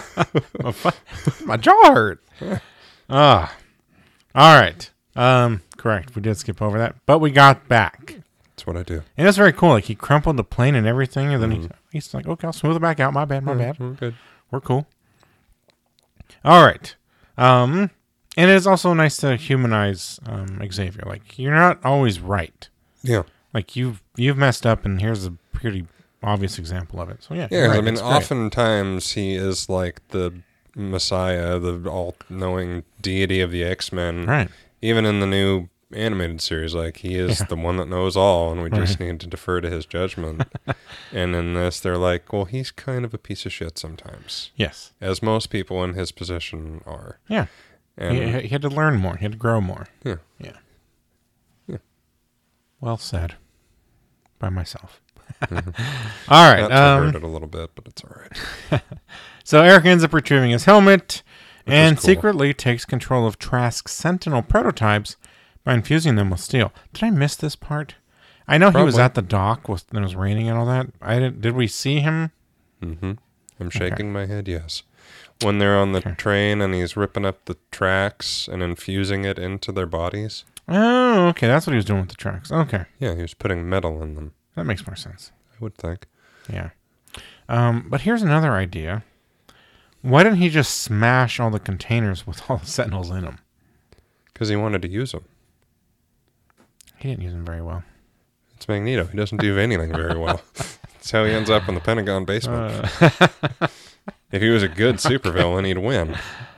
my jaw hurt." Ah. All right. Um, correct. We did skip over that, but we got back. That's what I do. And it's very cool. Like, he crumpled the plane and everything, and then mm-hmm. he, he's like, okay, I'll smooth it back out. My bad, my bad. Mm-hmm. Good. We're cool. All right. Um, and it is also nice to humanize um, Xavier. Like, you're not always right. Yeah. Like, you've, you've messed up, and here's a pretty obvious example of it. So, yeah. Yeah, right. I mean, oftentimes he is like the Messiah, the all-knowing deity of the X-Men. Right. Even in the new animated series, like, he is yeah. the one that knows all, and we right. just need to defer to his judgment. And in this, they're like, well, he's kind of a piece of shit sometimes. Yes. As most people in his position are. Yeah. And he, he had to learn more. He had to grow more. Yeah. Yeah. Yeah. Well said. By myself. Mm-hmm. All right. That's um, hurt it a little bit, but it's all right. So Eric ends up retrieving his helmet Which and cool. secretly takes control of Trask's Sentinel prototypes by infusing them with steel. Did I miss this part? I know Probably. he was at the dock when it was raining and all that. I didn't. Did we see him? Mm-hmm. I'm shaking okay. my head, yes. When they're on the okay. train and he's ripping up the tracks and infusing it into their bodies. Oh, okay. That's what he was doing with the tracks. Okay. Yeah, he was putting metal in them. That makes more sense. I would think. Yeah. Um, but here's another idea. Why didn't he just smash all the containers with all the Sentinels in them? Because he wanted to use them. He didn't use them very well. It's Magneto. He doesn't do anything very well. That's how he ends up in the Pentagon basement. Uh. If he was a good supervillain, he'd win.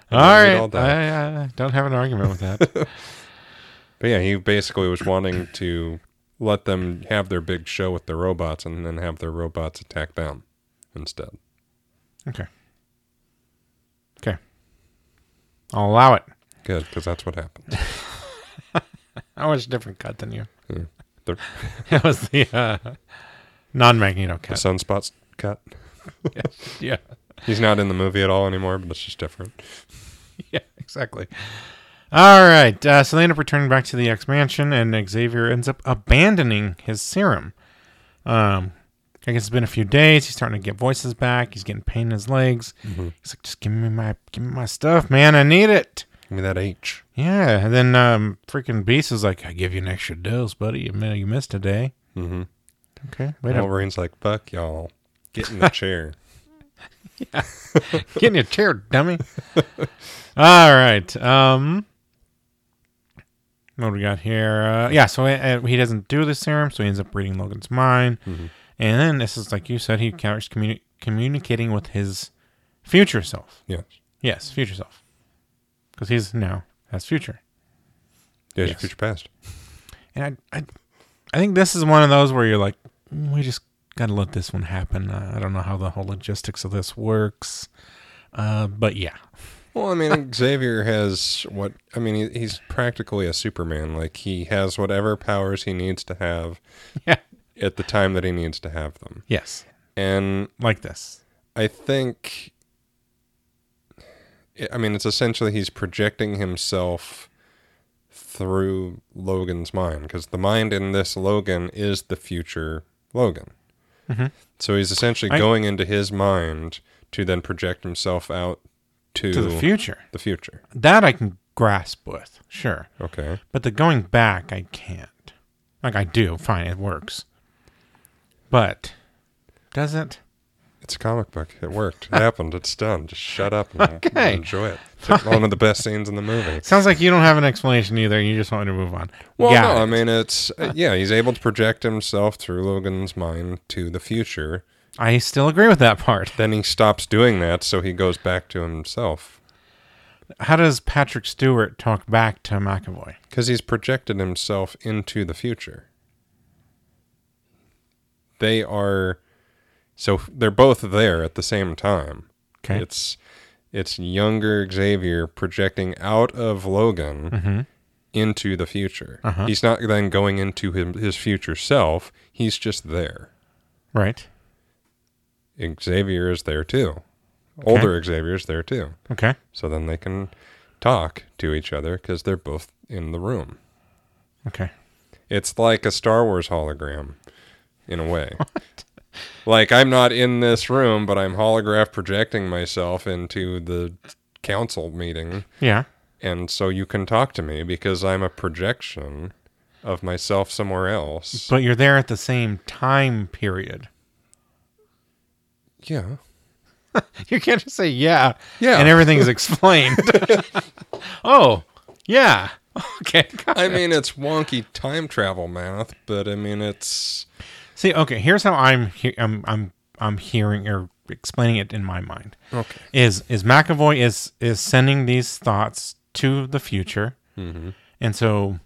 All right. All I, I don't have an argument with that. But yeah, he basically was wanting to let them have their big show with their robots and then have their robots attack them instead. Okay. Okay. I'll allow it. Good, because that's what happened. I watched a different cut than you. Yeah. The, it was the uh, non-Magneto cut. The Sunspots cut. yeah. yeah. He's not in the movie at all anymore, but it's just different. Yeah, exactly. All right. Uh, so they end up returning back to the X-Mansion, and Xavier ends up abandoning his serum. Um, I guess it's been a few days. He's starting to get voices back. He's getting pain in his legs. Mm-hmm. He's like, just give me my, give me my stuff, man. I need it. Give me that H. Yeah. And then um, freaking Beast is like, I give you an extra dose, buddy. You, you missed a day. Mm-hmm. Okay. Wait Wolverine's like, fuck y'all. Get in the chair. Yeah. Get in your chair, dummy. All right. Um, what do we got here? Uh, yeah, so uh, he doesn't do the serum, so he ends up reading Logan's mind. Mm-hmm. And then this is, like you said, he starts communi- communicating with his future self. Yes. Yes, future self. Because he's now has future. Yeah, yes. Future past. And I, I, I think this is one of those where you're like, we just got to let this one happen. Uh, I don't know how the whole logistics of this works. Uh, but yeah. Well, I mean, Xavier has what, I mean, he, he's practically a Superman. Like, he has whatever powers he needs to have yeah. at the time that he needs to have them. Yes. And like this. I think, I mean, it's essentially he's projecting himself through Logan's mind, because the mind in this Logan is the future Logan. Mm-hmm. So he's essentially I, going into his mind to then project himself out to, to the future. The future. That I can grasp with, sure. Okay. But the going back, I can't. Like, I do. Fine, it works. But does it? It's a comic book. It worked. It happened. It's done. Just shut up and okay. enjoy it. It's one of the best scenes in the movie. Sounds like you don't have an explanation either. You just want me to move on. Well, Got no, it. I mean, it's, uh, yeah, he's able to project himself through Logan's mind to the future. I still agree with that part. Then he stops doing that, so he goes back to himself. How does Patrick Stewart talk back to McAvoy? Because he's projected himself into the future. They are... So they're both there at the same time. Okay. It's it's younger Xavier projecting out of Logan mm-hmm. into the future. Uh-huh. He's not then going into him, his future self. He's just there. Right. Xavier is there too. Okay. Older Xavier is there too. Okay. So then they can talk to each other because they're both in the room. Okay. It's like a Star Wars hologram in a way. What? Like, I'm not in this room, but I'm holograph projecting myself into the council meeting. Yeah. And so you can talk to me because I'm a projection of myself somewhere else. But you're there at the same time period. Yeah. You can't just say yeah. Yeah. And everything's explained. Oh, yeah. Okay. I mean, it's wonky time travel math, but I mean, it's... See, okay, here's how I'm he- I'm I'm I'm hearing or explaining it in my mind. Okay. Is is McAvoy is is sending these thoughts to the future. Mm-hmm. And so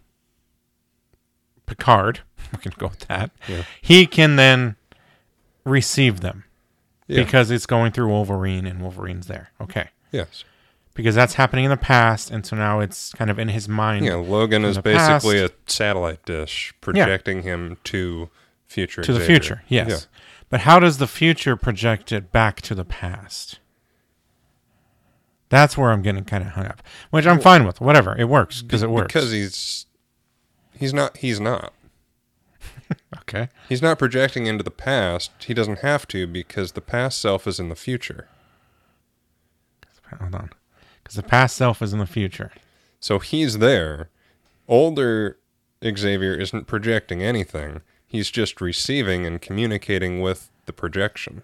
Picard, we can go with that. Yeah. He can then receive them. Yeah. Because it's going through Wolverine and Wolverine's there. Okay. Yes. Because that's happening in the past, and so now it's kind of in his mind. Yeah, Logan is basically past. a satellite dish projecting yeah. him to future to Xavier. the future, yes. Yeah. But how does the future project it back to the past? That's where I'm getting kind of hung up, which I'm well, fine with. Whatever, it works because it works. Because he's he's not he's not. Okay. He's not projecting into the past. He doesn't have to because the past self is in the future. Hold on. Because the past self is in the future. So he's there. Older Xavier isn't projecting anything. He's just receiving and communicating with the projection.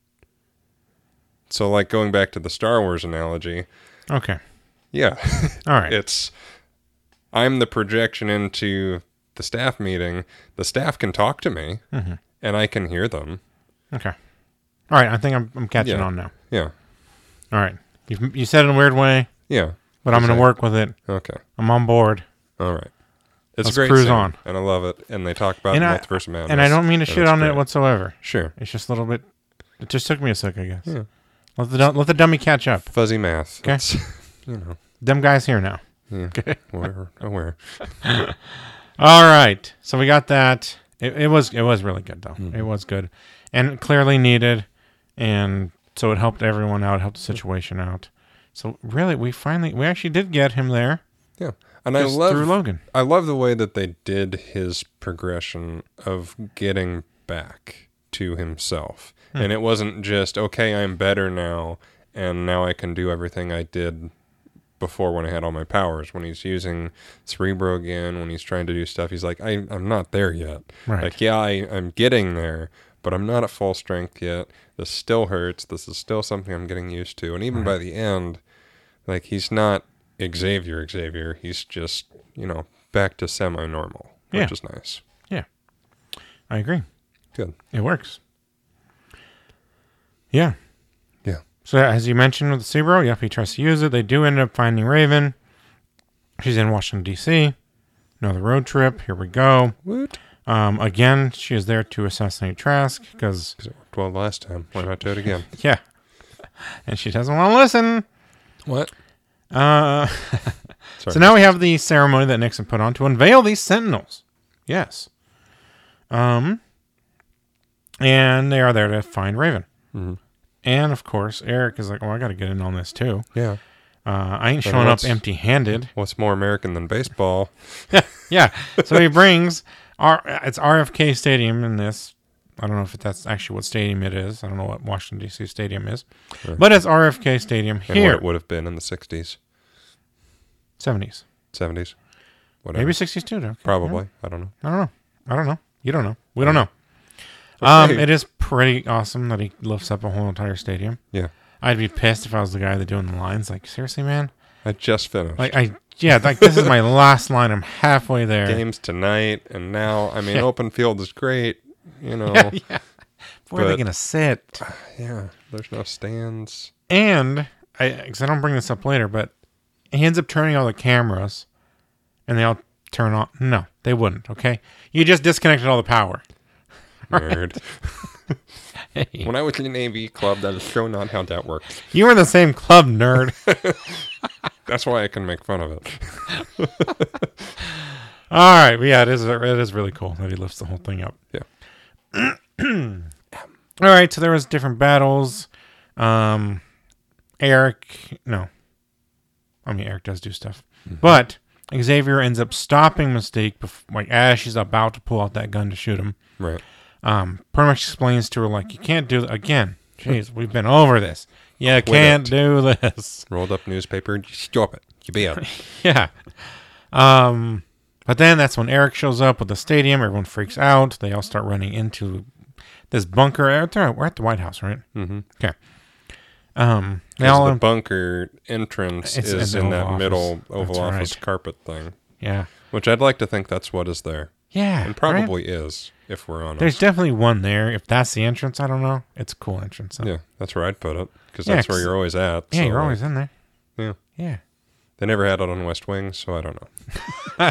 So, like, going back to the Star Wars analogy. Okay. Yeah. All right. It's, I'm the projection into the staff meeting. The staff can talk to me, mm-hmm. and I can hear them. Okay. All right. I think I'm, I'm catching yeah. on now. Yeah. All right. You you said it in a weird way. Yeah. but I'm going to work with it. Okay. I'm on board. All right. It's Let's a great cruise scene, on. and I love it. And they talk about And I- Multiverse of Madness. And I don't mean to and shit it's on great. it whatsoever. Sure. It's just a little bit. It just took me a sec, I guess. Yeah. Let the let the dummy catch up. Fuzzy math. Okay. It's, you know. Them guys here now. Yeah. Okay. We're aware. All right. So we got that. It, it was it was really good though. Mhm. It was good, and clearly needed, and so it helped everyone out. It helped the situation out. So really, we finally we actually did get him there. Yeah. And Just I love through Logan. I love the way that they did his progression of getting back to himself. Hmm. And it wasn't just, okay, I'm better now, and now I can do everything I did before when I had all my powers. When he's using Cerebro again, when he's trying to do stuff, he's like, I, I'm not there yet. Right. Like, yeah, I, I'm getting there, but I'm not at full strength yet. This still hurts. This is still something I'm getting used to. And even Right. by the end, like, he's not Xavier Xavier. He's just, you know, back to semi-normal, which Yeah. is nice. I agree. Good. It works. Yeah. Yeah. So as you mentioned with the Cerebro, yep, he tries to use it. They do end up finding Raven. She's in Washington, D C Another road trip. Here we go. What? Um, again, she is there to assassinate Trask because, Because it worked well last time. Why not do it again? yeah. And she doesn't want to listen. What? Uh, Sorry. so now we have the ceremony that Nixon put on to unveil these Sentinels. Yes. Um, and they are there to find Raven. Mhm. And of course, Eric is like, "Oh, I got to get in on this too. Yeah. Uh, I ain't And showing up what's- empty-handed." What's more American than baseball? Yeah. So he brings our it's R F K Stadium in this. I don't know if that's actually what stadium it is. I don't know what Washington D C Stadium is, Sure. but it's R F K Stadium And here. what it would have been in the sixties, seventies, seventies, whatever. maybe sixties too. Okay. Probably. I don't know. I don't know. I don't know. You don't know. We don't know. Um, Okay. it is pretty awesome that he lifts up a whole entire stadium. Yeah. I'd be pissed if I was the guy that doing the lines. Like, seriously, man. I just finished. Like, I yeah, like this is my last line. I'm halfway there. Games tonight, and now, I mean, Yeah. open field is great, you know. Yeah, yeah. Where are they But- gonna sit? Yeah, there's no stands. And I, because I don't bring this up later, but he ends up turning all the cameras, and they all turn on. No, they wouldn't. Okay, you just disconnected all the power. Nerd. Hey, When I was in the A V club, that is so not how that works. you were in the same club, nerd. That's why I can make fun of it. All right, but yeah, it is. It is really cool that he lifts the whole thing up. Yeah. All right, so there was different battles. Um, Eric, no, I mean Eric does do stuff, Mm-hmm. but Xavier ends up stopping Mystique, bef- like as she's about to pull out that gun to shoot him. Right. Um, pretty much explains to her like, you can't do that again. Jeez, we've been over this. You Quit can't it. do this. Rolled up newspaper. Stop it. You be out. Yeah. Um, but then that's when Eric shows up with the stadium. Everyone freaks out. They all start running into this bunker. Out there. We're at the White House, right? Mm-hmm. Okay. Um, they Because all, the bunker entrance It's is in the in that Oval middle Office. Oval That's Office right. carpet thing, yeah, which I'd like to think that's what is there. yeah, And right? probably is, if we're honest. There's definitely one there. If that's the entrance, I don't know. It's a cool entrance. Though. Yeah, that's where I'd put it, because Yeah, that's where 'cause- you're always at. yeah, so, you're like, always in there. Yeah. Yeah. They never had it on West Wing, so I don't know.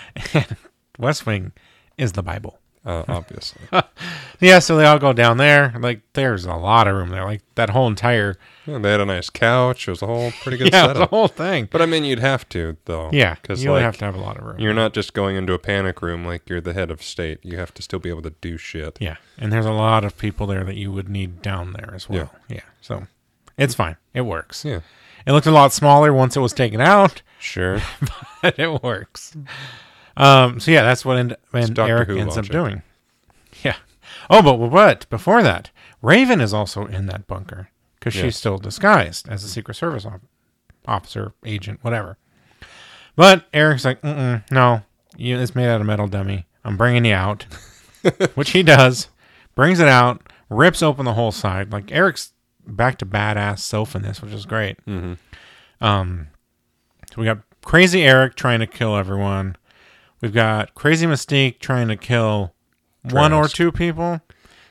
West Wing is the Bible. Uh, obviously. Yeah, so they all go down there. Like, there's a lot of room there. Like, that whole entire... Yeah, they had a nice couch. It was a whole pretty good yeah, the setup. whole thing. But I mean, you'd have to, though. Yeah, Because, you would like, have to have a lot of room. you're not just going into a panic room like you're the head of state. You have to still be able to do shit. Yeah, and there's a lot of people there that you would need down there as well. Yeah, so it's fine. It works. Yeah. It looked a lot smaller once it was taken out, Sure. but it works. Um, so yeah, that's what end, and Doctor Eric Who ends logic. up doing. Yeah. Oh, but but before that, Raven is also in that bunker because she's Yes. still disguised as a Secret Service op- officer, agent, whatever. But Eric's like, Mm-mm, no, you, it's made out of metal, dummy. I'm bringing you out, which he does. Brings it out, rips open the whole side. Like Eric's back to badass self in this, which is great. Mm-hmm. Um, so we got crazy Eric trying to kill everyone. We've got crazy Mystique trying to kill one or Trask. two people.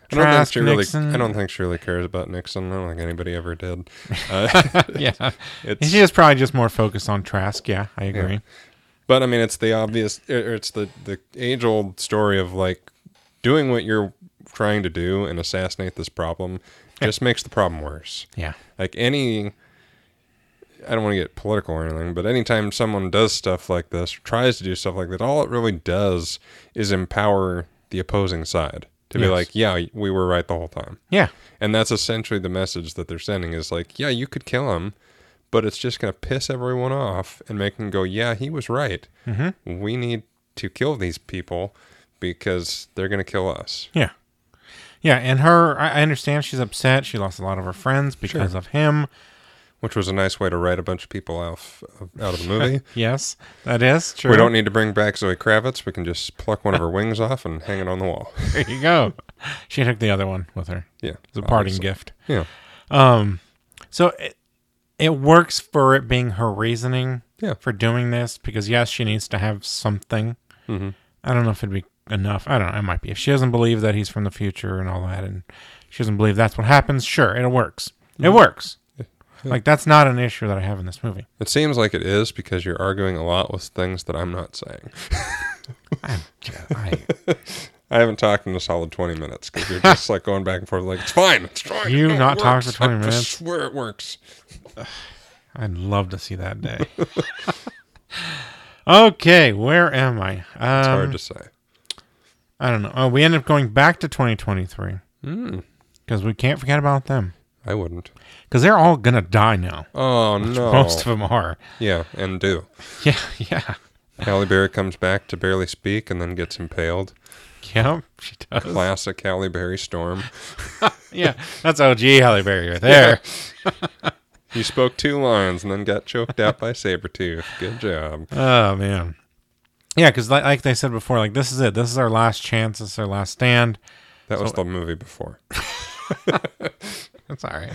I don't think Trask, she really. Nixon. I don't think she really cares about Nixon. I don't think anybody ever did. Uh, Yeah. it's, She is probably just more focused on Trask. Yeah, I agree. Yeah. But I mean, it's the obvious. Or it's the the age old story of like doing what you're trying to do and assassinate this problem just makes the problem worse. Yeah. Like any. I don't want to get political or anything, but anytime someone does stuff like this, tries to do stuff like that, all it really does is empower the opposing side to be Yes. like, yeah, we were right the whole time. Yeah. And that's essentially the message that they're sending is like, yeah, you could kill him, but it's just going to piss everyone off and make them go, yeah, he was right. Mm-hmm. We need to kill these people because they're going to kill us. Yeah. Yeah, and her, I I understand she's upset. She lost a lot of her friends because Sure. of him. Which was a nice way to write a bunch of people off out of the movie. Yes, that is true. We don't need to bring back Zoe Kravitz. We can just pluck one of her wings off and hang it on the wall. There you go. She took the other one with her. Yeah. It's a parting obviously. gift. Yeah. Um, so it, it works for it being her reasoning Yeah. for doing this because, yes, she needs to have something. Mm-hmm. I don't know if it'd be enough. I don't know. It might be. If she doesn't believe that he's from the future and all that, and she doesn't believe that's what happens, sure, it works. It works. Like, that's not an issue that I have in this movie. It seems like it is because you're arguing a lot with things that I'm not saying. I'm, I, I haven't talked in a solid twenty minutes because you're just like going back and forth like, it's fine, it's fine. You no, not it talked works. for twenty I minutes? swear it works. I'd love to see that day. Okay, where am I? Um, It's hard to say. I don't know. Oh, we end up going back to twenty twenty-three Mm, because we can't forget about them I wouldn't. because they're all gonna die now. Oh, no. Most of them are. Yeah, and do. Yeah, yeah, Halle Berry comes back to barely speak and then gets impaled. yep. She does. Classic Halle Berry storm. Yeah, that's O G Halle Berry right there. He spoke two lines and then got choked out by Sabretooth. Good job. Oh man. Yeah, because like, like they said before, like this is it. This is our last chance. This is our last stand. That was So- the movie before. That's all right.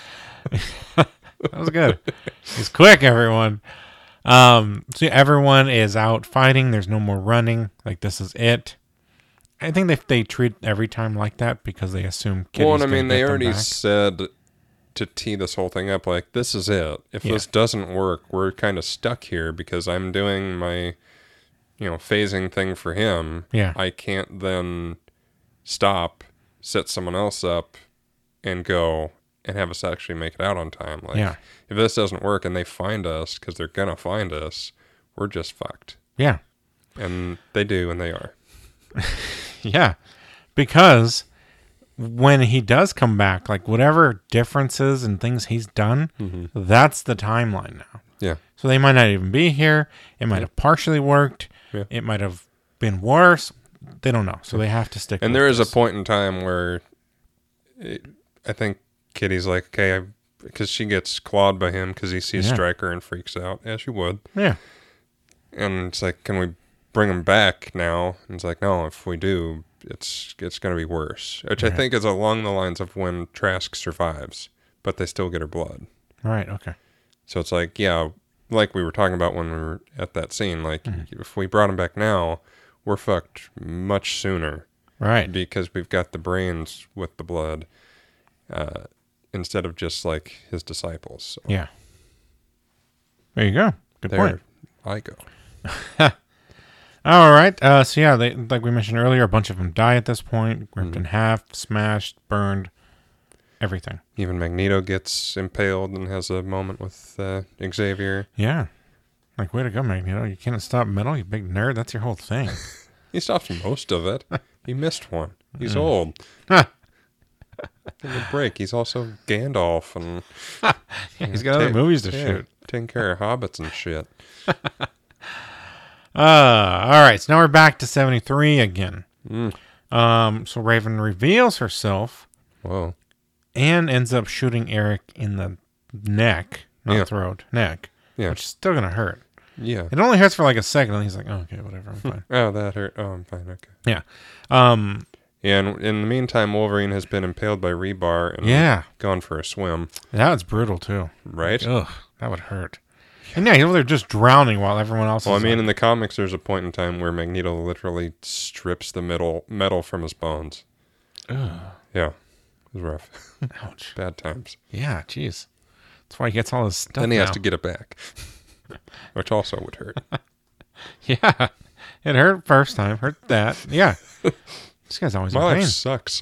That was good. He's quick, everyone. Um, so everyone is out fighting. There's no more running. Like this is it. I think they they treat every time like that because they assume. Kitty's Well, and I gonna mean, they get them already back. said to tee this whole thing up, like, this is it. If Yeah. this doesn't work, we're kind of stuck here because I'm doing my, you know, phasing thing for him. Yeah. I can't then stop, set someone else up, and go and have us actually make it out on time. Like, Yeah. if this doesn't work and they find us, because they're going to find us, we're just fucked. Yeah, And they do, and they are. yeah, because when he does come back, like whatever differences and things he's done, that's the timeline now. Yeah. So they might not even be here. It might have partially worked. Yeah. It might have been worse. They don't know. So they have to stick And with there is this. a point in time where it, I think Kitty's like, okay, because she gets clawed by him because he sees Yeah. Stryker and freaks out, as she would. Yeah. And it's like, can we bring him back now? And it's like, no, if we do, it's it's going to be worse. Which I Right. think is along the lines of when Trask survives, but they still get her blood. Right. Okay. So it's like, yeah, like we were talking about when we were at that scene, like Mm-hmm. if we brought him back now, we're fucked much sooner. Right. Because we've got the brains with the blood uh, instead of just like his disciples. So Yeah. There you go. Good there point. I go. All right. Uh, so yeah, they, like we mentioned earlier, a bunch of them die at this point, ripped Mm-hmm. in half, smashed, burned, everything. Even Magneto gets impaled and has a moment with uh, Xavier. Yeah. Like, way to go, Magneto. You can't stop metal, you big nerd. That's your whole thing. He stops most of it. He missed one. He's Mm. old. Ha! Give him a break. He's also Gandalf and Yeah, he's got other ta- movies to yeah, shoot. taking care of hobbits and shit. Uh, all right. So now we're back to seventy-three again. Mm. Um, so Raven reveals herself Whoa. and ends up shooting Eric in the neck, not Yeah. throat, neck, Yeah. which is still going to hurt. Yeah. It only hurts for like a second, and he's like, oh, okay, whatever, I'm fine. Oh, that hurt. Oh, I'm fine. Okay. Yeah. Um, Yeah, and in the meantime, Wolverine has been impaled by rebar and yeah. gone for a swim. That was brutal, too. Right? Ugh, that would hurt. And yeah, he's over there just drowning while everyone else Well, I is mean, like, in the comics, there's a point in time where Magneto literally strips the metal metal from his bones. ugh. Yeah, it was rough. Ouch. Bad times. Yeah, jeez. That's why he gets all his stuff Then he now. has to get it back, which also would hurt. Yeah, it hurt first time. Hurt that. Yeah. This guy's always My in life pain. sucks.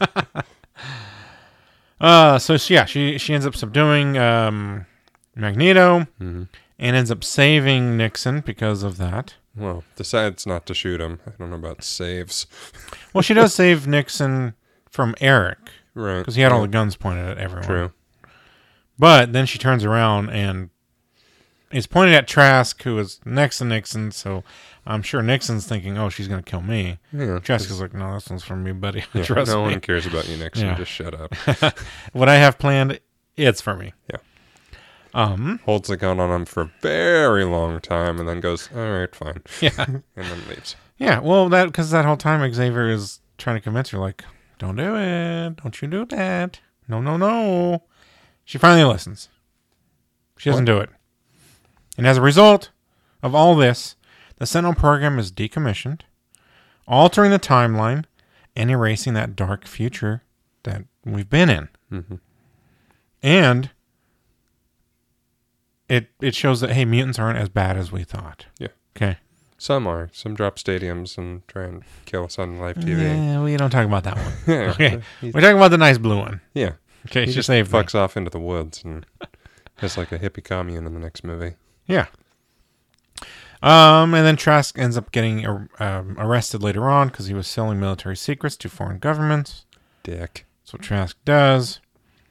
Uh, so she, yeah, she she ends up subduing um, Magneto Mm-hmm. and ends up saving Nixon because of that. Well, decides not to shoot him. I don't know about saves. Well, she does save Nixon from Eric Right. because he had all Yeah, the guns pointed at everyone. True. But then she turns around and is pointed at Trask, who is next to Nixon. So I'm sure Nixon's thinking, "Oh, she's gonna kill me." Yeah. Trask is like, "No, this one's from me, buddy. Yeah, Trust no me. one cares about you, Nixon. Yeah. Just shut up. What I have planned, it's for me." Yeah. Um. Holds the gun on him for a very long time and then goes, all right, fine. Yeah. And then leaves. Yeah. Well, that because that whole time Xavier is trying to convince her, like, "Don't do it. Don't you do that. No, no, no." She finally listens. She doesn't What? do it. And as a result of all this, the Sentinel program is decommissioned, altering the timeline and erasing that dark future that we've been in. Mm-hmm. And it it shows that, hey, mutants aren't as bad as we thought. Yeah. Okay. Some are. Some drop stadiums and try and kill us on live T V. Yeah, we don't talk about that one. Yeah. Okay. He- We're talking about the nice blue one. yeah. Okay, He she just saved me. fucks off into the woods and has like a hippie commune in the next movie. Yeah. Um, and then Trask ends up getting uh, um, arrested later on because he was selling military secrets to foreign governments. Dick. That's what Trask does.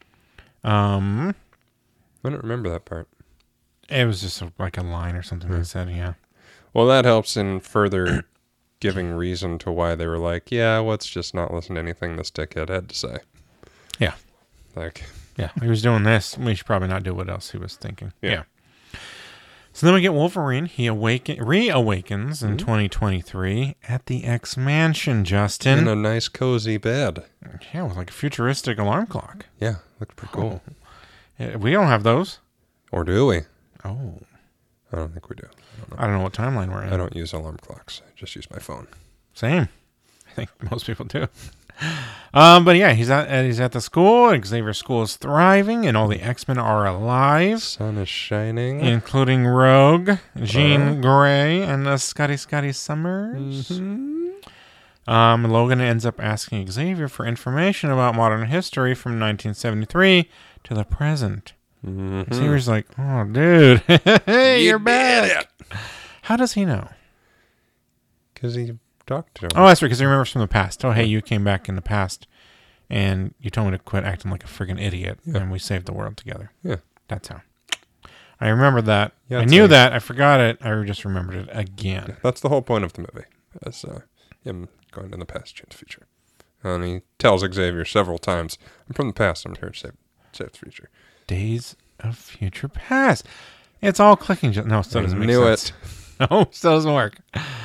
Um, I don't remember that part. it was just a, like a line or something Hmm. they said. Yeah. Well, that helps in further giving reason to why they were like, yeah, let's just not listen to anything this dickhead had to say. Yeah. Like, Yeah. He was doing this. We should probably not do what else he was thinking. Yeah. Yeah. So then we get Wolverine. He awaken reawakens in Mhm. twenty twenty-three at the X Mansion, Justin. in a nice cozy bed. Yeah, with like a futuristic alarm clock. Yeah, looked pretty cool. Yeah, we don't have those. Or do we? Oh. I don't think we do. I don't know what timeline we're in. I don't use alarm clocks. I just use my phone. Same. I think most people do. Um, but yeah, he's at he's at the school. Xavier's school is thriving, and all the X-Men are alive, Sun is shining. including Rogue, Jean Uh. Grey, and uh, Scotty Scotty Summers. Mhm. Um, Logan ends up asking Xavier for information about modern history from nineteen seventy-three to the present. Mhm. Xavier's like, "Oh, dude, hey, You you're back." did it. How does he know? Because he talked to him. Oh, that's right, because he remembers from the past. Oh, hey, you came back in the past, and you told me to quit acting like a friggin' idiot, Yeah. and we saved the world together. Yeah. That's how. I remember that. Yeah, I it's knew like- that. I forgot it. I just remembered it again. That's the whole point of the movie. That's uh, him going in the past, change the future. And he tells Xavier several times, I'm from the past, I'm here to save, save the future. Days of Future Past. It's all clicking. Just, no, still I doesn't make knew sense. No, still doesn't work.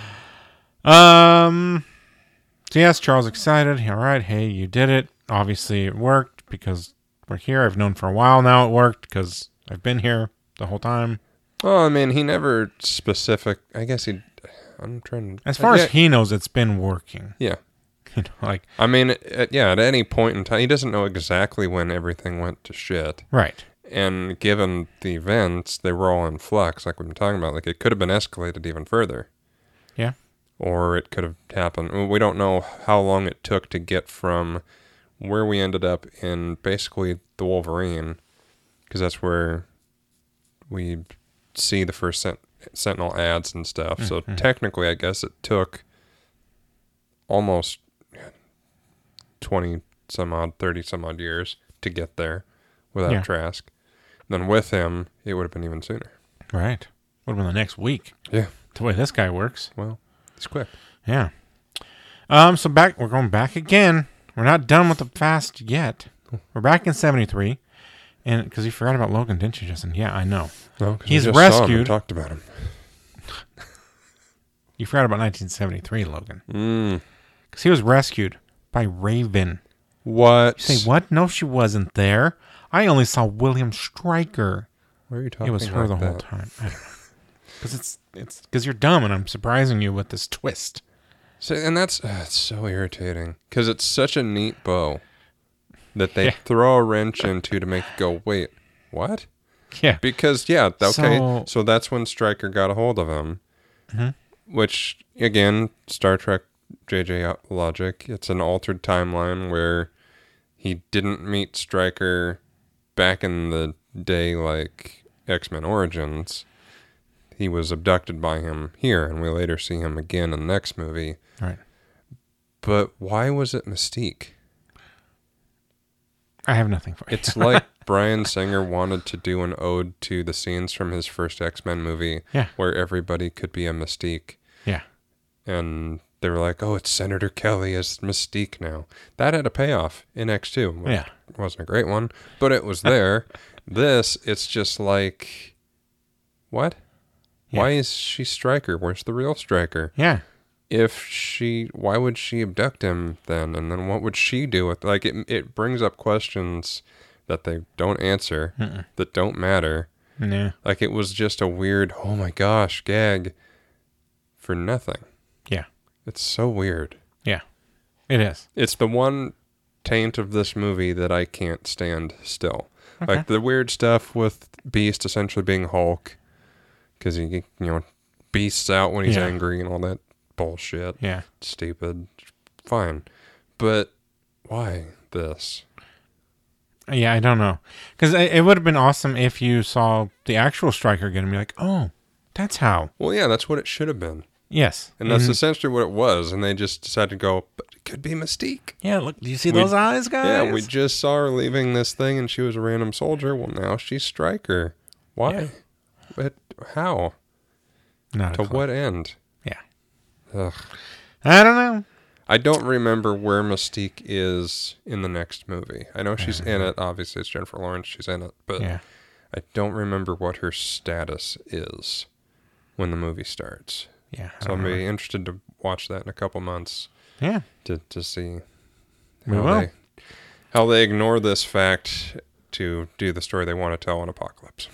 Um. So yes, Charles excited. All right, hey, you did it. Obviously, it worked because we're here. I've known for a while now it worked because I've been here the whole time. Well, I mean, he never specific, I guess he, I'm trying to. As far yeah, as he knows, it's been working. Yeah. You know, like I mean, at, yeah, at any point in time, he doesn't know exactly when everything went to shit. right. And given the events, they were all in flux, like we've been talking about. Like, it could have been escalated even further. Yeah. Or it could have happened. Well, we don't know how long it took to get from where we ended up in basically the Wolverine, because that's where we see the first Sent- Sentinel ads and stuff. So Mhm. technically, I guess it took almost twenty some odd, thirty some odd years to get there without Yeah. Trask. Then with him, it would have been even sooner. Right. Would have been the next week. Yeah. The way this guy works. Well, it's quick. Yeah. Um. So back, we're going back again. We're not done with the past yet. We're back in seventy-three, and because you forgot about Logan, didn't you, Justin? Yeah, I know. No, 'cause He's we just saw him and rescued. talked about him. You forgot about nineteen seventy-three, Logan, Mm. because he was rescued by Raven. What? You say what? No, she wasn't there. I only saw William Stryker. Why are you talking It was her like the whole that? time. I don't know. Because it's it's because you're dumb, and I'm surprising you with this twist. So, and that's uh, it's so irritating because it's such a neat bow. that they Yeah. throw a wrench into to make it go, wait, what? Yeah. Because, yeah, okay, so, So- that's when Stryker got a hold of him, Mhm. which, again, Star Trek J J logic, it's an altered timeline where he didn't meet Stryker back in the day like X-Men Origins. He was abducted by him here, and we later see him again in the next movie. Right. But why was it Mystique? I have nothing for you. It's like Bryan Singer wanted to do an ode to the scenes from his first X-Men movie Yeah. where everybody could be a Mystique. Yeah. And they were like, oh, it's Senator Kelly as Mystique now. That had a payoff in X two. Yeah. It wasn't a great one, but it was there. This, it's just like, what? Yeah. Why is she Stryker? Where's the real Stryker? Yeah. If she, why would she abduct him then? And then what would she do with, like, it, it brings up questions that they don't answer, Mm-mm. that don't matter. Yeah. Like, it was just a weird, oh my gosh, gag for nothing. Yeah. It's so weird. Yeah. It is. It's the one taint of this movie that I can't stand still. Okay. Like, the weird stuff with Beast essentially being Hulk, because he, you know, beasts out when he's Yeah. angry and all that bullshit. Yeah. Stupid. Fine. But why this? Yeah, I don't know. Because it, it would have been awesome if you saw the actual Stryker again and be like, oh, that's how. Well, yeah, that's what it should have been. Yes. And that's Mhm. essentially what it was. And they just decided to go, but it could be Mystique. Yeah, look, do you see We- those eyes, guys? Yeah, we just saw her leaving this thing and she was a random soldier. Well, now she's Stryker. Why? Yeah. But how? Not To a clue. what end? Yeah. Ugh. I don't know. I don't remember where Mystique is in the next movie. I know she's in it. Obviously, it's Jennifer Lawrence. She's in it. But Yeah. I don't remember what her status is when the movie starts. Yeah. I So don't I'm know. really interested to watch that in a couple months Yeah. to, to see We how will. they, how they ignore this fact to do the story they want to tell in Apocalypse.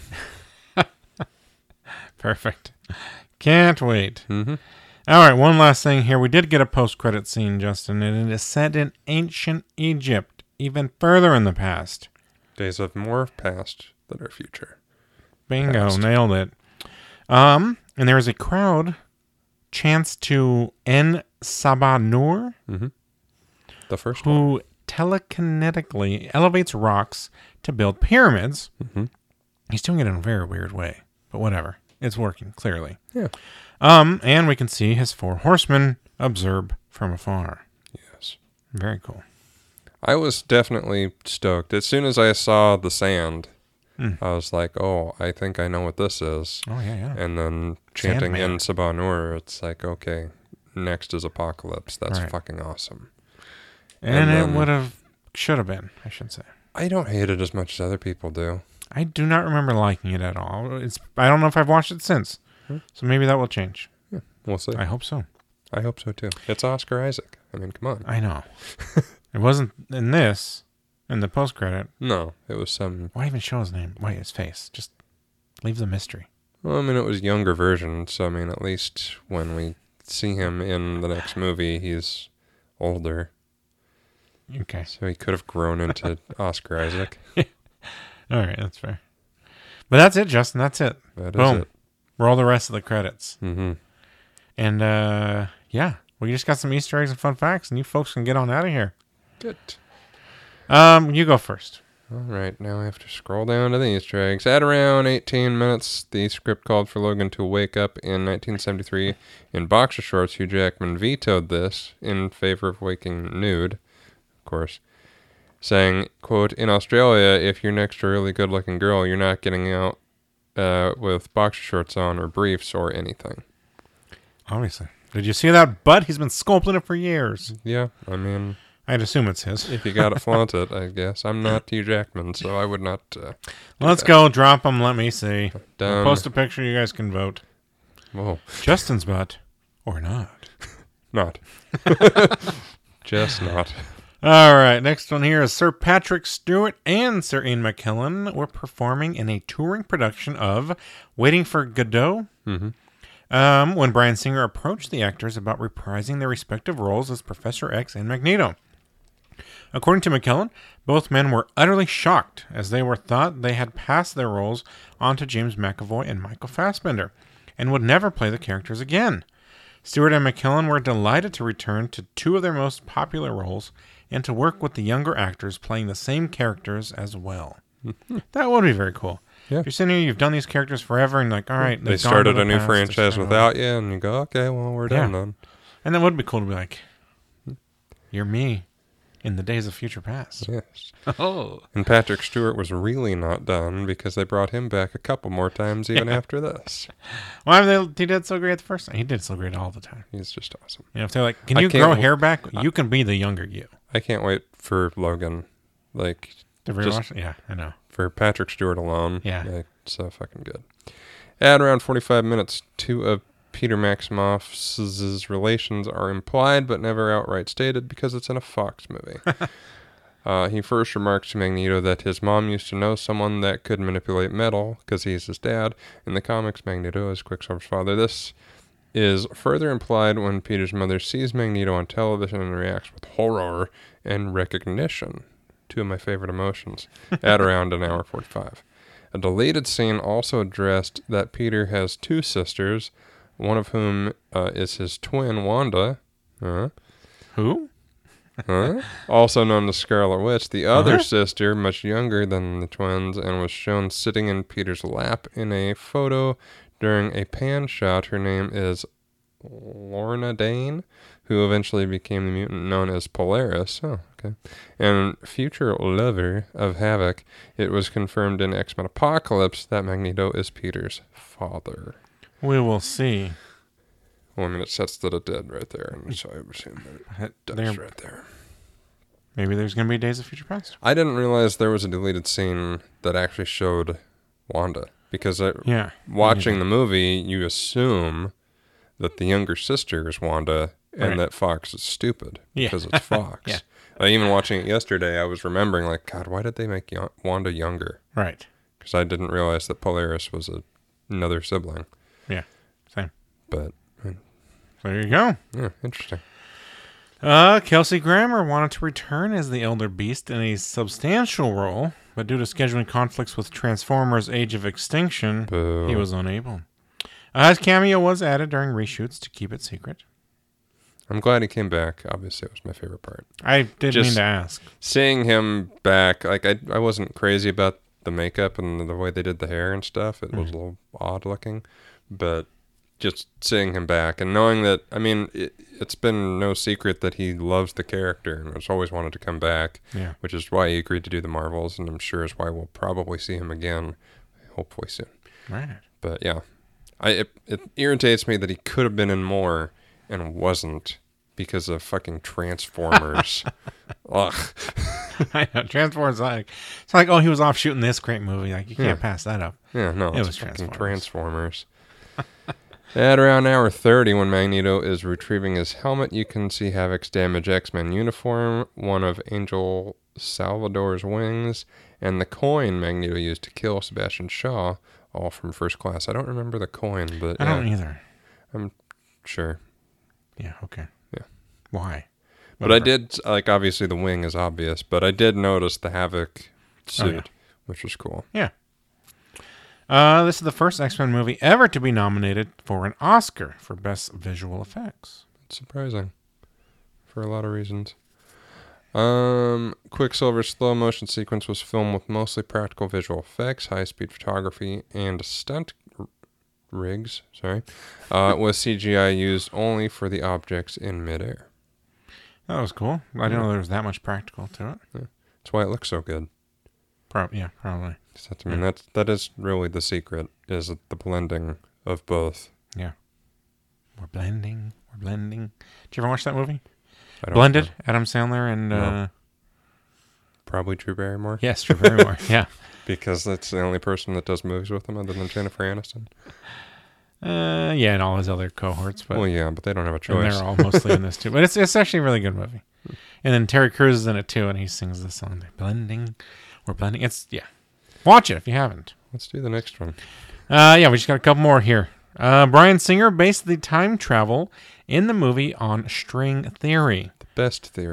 Perfect. Can't wait. Mm-hmm. All right, one last thing here. We did get a post-credit scene, Justin, and it is set in ancient Egypt, even further in the past. Days have more past than our future. Bingo, Past. nailed it. Um, and there is a crowd chants to En Sabah Nur, Mm-hmm. The first one. who telekinetically elevates rocks to build pyramids. Mm-hmm. He's doing it in a very weird way, but whatever. It's working, clearly. Yeah. Um, and we can see his four horsemen observe from afar. Yes. Very cool. I was definitely stoked. As soon as I saw the sand, Mm. I was like, oh, I think I know what this is. Oh, yeah, yeah. And then chanting Sandman. in Sabah Nur, it's like, okay, next is Apocalypse. That's Right. fucking awesome. And, and it then- would have, should have been, I should say. I don't hate it as much as other people do. I do not remember liking it at all. It's I don't know if I've watched it since. Hmm. So maybe that will change. We'll see. I hope so. I hope so too. It's Oscar Isaac. I mean, come on. I know. It wasn't in this, in the post credit. No, it was some. Why even show his name? Why his face? Just leave the mystery. Well, I mean, it was younger version. So I mean, at least when we see him in the next movie, he's older. Okay. So he could have grown into Oscar Isaac. All right, that's fair. But that's it, Justin. That's it. That is Boom. it. Roll the rest of the credits. Mm-hmm. And uh yeah, we just got some Easter eggs and fun facts, and you folks can get on out of here. Good. Um, you go first. All right, now I have to scroll down to the Easter eggs. At around eighteen minutes, the script called for Logan to wake up in nineteen seventy-three in boxer shorts. Hugh Jackman vetoed this in favor of waking nude, of course, saying, quote, in Australia, if you're next to a really good-looking girl, you're not getting out uh, with boxer shorts on or briefs or anything. Obviously. Did you see that butt? He's been sculpting it for years. Yeah, I mean, I'd assume it's his. if you got to flaunt it, I guess. I'm not Hugh Jackman, so I would not uh, do Let's that. go. Drop them. Let me see. I'll Done. post a picture. You guys can vote. Whoa. Justin's butt or not. Not. Just not. All right. Next one here is Sir Patrick Stewart and Sir Ian McKellen were performing in a touring production of Waiting for Godot. Mm-hmm. Um, when Bryan Singer approached the actors about reprising their respective roles as Professor X and Magneto. According to McKellen, both men were utterly shocked as they were thought they had passed their roles on to James McAvoy and Michael Fassbender and would never play the characters again. Stewart and McKellen were delighted to return to two of their most popular roles and to work with the younger actors playing the same characters as well. That would be very cool. Yeah. If you're sitting here, you've done these characters forever, and like, all right, They they've gone started to the a new past, franchise they're starting without you, and you go, okay, well, we're done Yeah. then. And that would be cool to be like, you're me in the days of future past. Yes. Oh. And Patrick Stewart was really not done because they brought him back a couple more times even after this. Why well, they, he did so great the first time. He did so great all the time. He's just awesome. You know, if they're like, can I you can't grow w- hair back? You can be the younger you. I can't wait for Logan. Like, To just rewatch? Yeah, I know. for Patrick Stewart alone. Yeah. Like, so fucking good. At around forty-five minutes, two of Peter Maximoff's relations are implied but never outright stated because it's in a Fox movie. uh, he first remarks to Magneto that his mom used to know someone that could manipulate metal because he's his dad. In the comics, Magneto is Quicksilver's father. This is further implied when Peter's mother sees Magneto on television and reacts with horror and recognition. Two of my favorite emotions, at around an hour forty-five. A deleted scene also addressed that Peter has two sisters, one of whom uh, is his twin, Wanda, huh? Who? Huh? also known as Scarlet Witch. The other Uh-huh. sister, much younger than the twins, and was shown sitting in Peter's lap in a photo during a pan shot. Her name is Lorna Dane, who eventually became the mutant known as Polaris. Oh, okay. And future lover of Havoc, it was confirmed in X-Men Apocalypse that Magneto is Peter's father. We will see. Well, I mean, it sets that it did right there, and so I assume that it does There- right there. Maybe there's going to be Days of Future Past. I didn't realize there was a deleted scene that actually showed Wanda, because I, Yeah. watching the movie, you assume that the younger sister is Wanda and Right. that Fox is stupid Yeah. because it's Fox. Yeah. Uh, even watching it yesterday, I was remembering, like, God, why did they make Yo- Wanda younger? Right. Because I didn't realize that Polaris was a, another sibling. Yeah. Same. But, uh, So there you go. yeah, interesting. Uh, Kelsey Grammer wanted to return as the Elder Beast in a substantial role, but due to scheduling conflicts with Transformers Age of Extinction, Boo. he was unable. Uh, his cameo was added during reshoots to keep it secret. I'm glad he came back. Obviously, it was my favorite part. I did Just- mean to ask. Seeing him back, like, I, I wasn't crazy about the makeup and the way they did the hair and stuff. It was a little odd looking, but just seeing him back and knowing that, I mean, it, it's been no secret that he loves the character and has always wanted to come back, Yeah. which is why he agreed to do the Marvels, and I'm sure is why we'll probably see him again, hopefully soon. Right. But yeah, I it, it irritates me that he could have been in more and wasn't because of fucking Transformers. Ugh. I know. Transformers, like, it's like, oh, he was off shooting this great movie. Like, you can't Yeah. pass that up. Yeah, no, It it's was fucking Transformers. Transformers. At around hour thirty, when Magneto is retrieving his helmet, you can see Havoc's damaged X-Men uniform, one of Angel Salvador's wings, and the coin Magneto used to kill Sebastian Shaw, all from First Class. I don't remember the coin, but I yeah, don't either. I'm sure. Yeah, okay. Yeah. Why? But I Whatever. did, like, obviously the wing is obvious, but I did notice the Havoc suit, Oh, yeah. which was cool. Yeah. Uh, this is the first X-Men movie ever to be nominated for an Oscar for Best Visual Effects. It's surprising for a lot of reasons. Um, Quicksilver's slow motion sequence was filmed with mostly practical visual effects, high speed photography, and stunt r- rigs. Sorry, uh, with C G I used only for the objects in midair. That was cool. I didn't know there was that much practical to it. That's why it looks so good. Pro- yeah, probably. So that's, I mean, that's that is really the secret, is the blending of both. Yeah. We're blending. We're blending. Did you ever watch that movie? I don't Blended. know. Adam Sandler and No. uh, Probably Drew Barrymore. yes, Drew Barrymore. Yeah. Because that's the only person that does movies with him other than Jennifer Aniston. Uh, yeah, and all his other cohorts, but Well, yeah, but they don't have a and choice. they're all mostly in this too. But it's it's actually a really good movie. And then Terry Crews is in it too, and he sings the song. They're blending. We're blending. It's yeah. Watch it if you haven't. Let's do the next one. Uh, yeah, we just got a couple more here. Uh, Bryan Singer based the time travel in the movie on string theory. The best theory.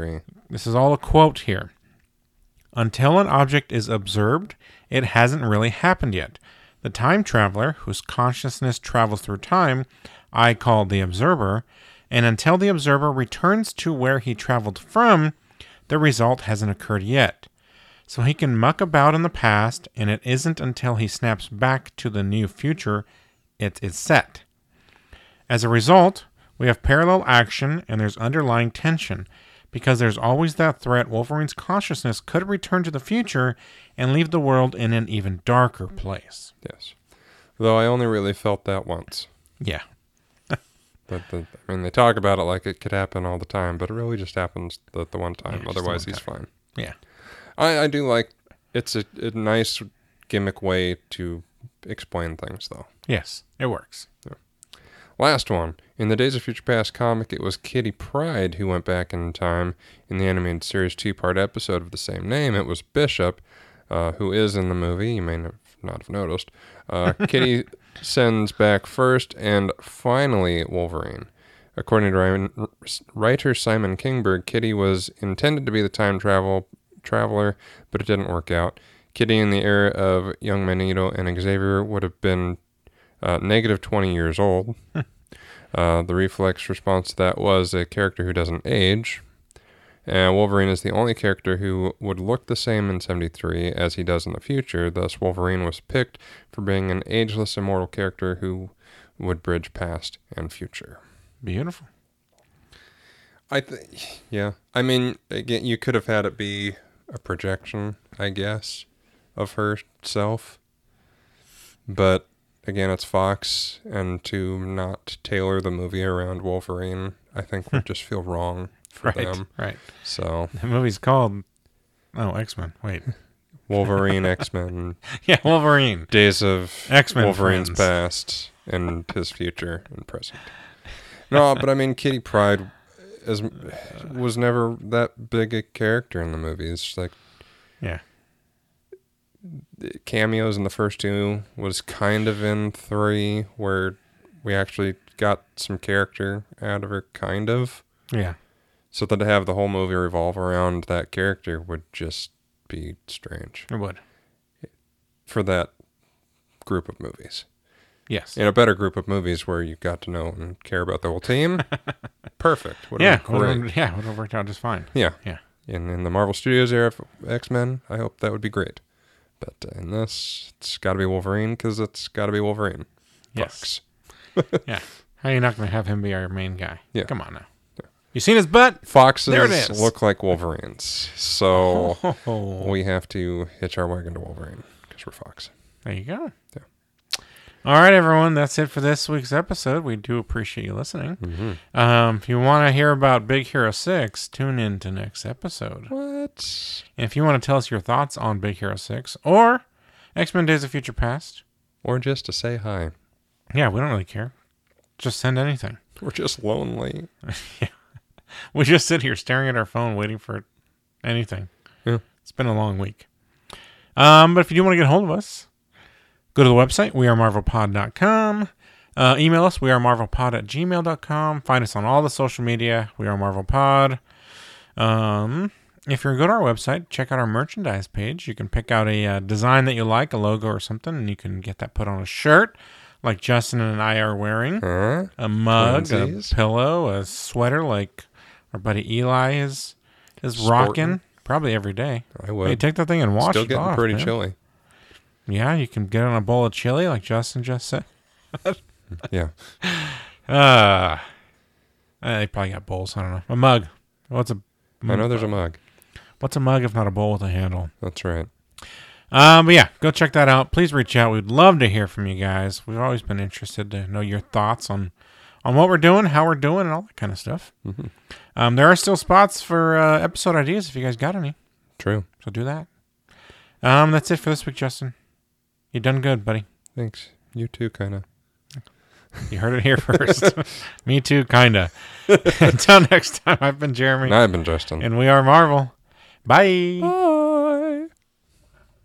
This is all a quote here. Until an object is observed, it hasn't really happened yet. The time traveler, whose consciousness travels through time, I call the observer, and until the observer returns to where he traveled from, the result hasn't occurred yet. So he can muck about in the past, and it isn't until he snaps back to the new future it is set. As a result, we have parallel action, and there's underlying tension, because there's always that threat Wolverine's consciousness could return to the future and leave the world in an even darker place. Yes. Though I only really felt that once. Yeah. But the, I mean, they talk about it like it could happen all the time, but it really just happens the, the one time. Yeah, just the Otherwise, one he's time. fine. Yeah. I, I do like, it's a, a nice gimmick way to explain things, though. Yes, it works. Yeah. Last one. In the Days of Future Past comic, it was Kitty Pryde who went back in time. In the animated series two-part episode of the same name, it was Bishop, uh, who is in the movie. You may not have noticed. Uh, Kitty sends back first and finally Wolverine. According to Ryan, writer Simon Kingberg, Kitty was intended to be the time travel traveler, but it didn't work out. Kitty in the era of young Magneto and Xavier would have been uh, negative twenty years old. uh, the reflex response to that was a character who doesn't age. And Wolverine is the only character who would look the same in seventy-three as he does in the future. Thus, Wolverine was picked for being an ageless, immortal character who would bridge past and future. Beautiful. I think, yeah. I mean, again, you could have had it be a projection, I guess, of herself. But again, it's Fox, and to not tailor the movie around Wolverine, I think would just feel wrong for Right, them. right. So The movie's called, oh, X-Men. Wait. Wolverine, X-Men, Yeah, Wolverine. Days of X-Men Wolverine's friends. past and his future and present. No, but I mean, Kitty Pryde is, was never that big a character in the movies. Like, Yeah. cameos in the first two, was kind of in three, where we actually got some character out of her, kind of. Yeah. So that to have the whole movie revolve around that character would just be strange It would. for that group of movies. Yes. In a better group of movies where you got to know and care about the whole team, perfect. Would Yeah. have been great. Would've- yeah. Would have worked out just fine. Yeah. Yeah. In, in the Marvel Studios era of X-Men, I hope that would be great. But uh, in this, it's got to be Wolverine because it's got to be Wolverine. Yes. Fox. Yeah. How are you not going to have him be our main guy? Yeah. Come on now. You seen his butt? Foxes There it is. look like Wolverines. So Oh. we have to hitch our wagon to Wolverine because we're Fox. There you go. Yeah. All right, everyone. That's it for this week's episode. We do appreciate you listening. Mm-hmm. Um, if you want to hear about Big Hero six, tune in to next episode. What? And if you want to tell us your thoughts on Big Hero six or X-Men Days of Future Past, Or just to say hi. yeah, we don't really care. Just send anything. We're just lonely. We just sit here staring at our phone waiting for anything. Yeah. It's been a long week. Um, but if you do want to get a hold of us, go to the website, we are marvel pod dot com. Uh, email us, we are marvel pod at gmail dot com. Find us on all the social media, we are marvelpod. Um, if you're go to our website, check out our merchandise page. You can pick out a uh, design that you like, a logo or something, and you can get that put on a shirt like Justin and I are wearing. Huh? A mug, Twinsies. a pillow, a sweater like our buddy Eli is is Sporting. rocking probably every day. I would. Hey, take that thing and wash Still it getting off, pretty man. chilly. Yeah, you can get on a bowl of chili like Justin just said. Yeah. Uh, they probably got bowls. I don't know. A mug. What's a? I know there's a mug. What's a mug if not a bowl with a handle? That's right. Um, but yeah, go check that out. Please reach out. We'd love to hear from you guys. We've always been interested to know your thoughts on on what we're doing, how we're doing, and all that kind of stuff. Mm-hmm. Um, there are still spots for uh, episode ideas if you guys got any. True. So do that. Um, that's it for this week, Justin. You done good, buddy. Thanks. You too, kind of. You heard it here first. Me too, kinda. Until next time, I've been Jeremy, I've been Justin. and we are Marvel. Bye.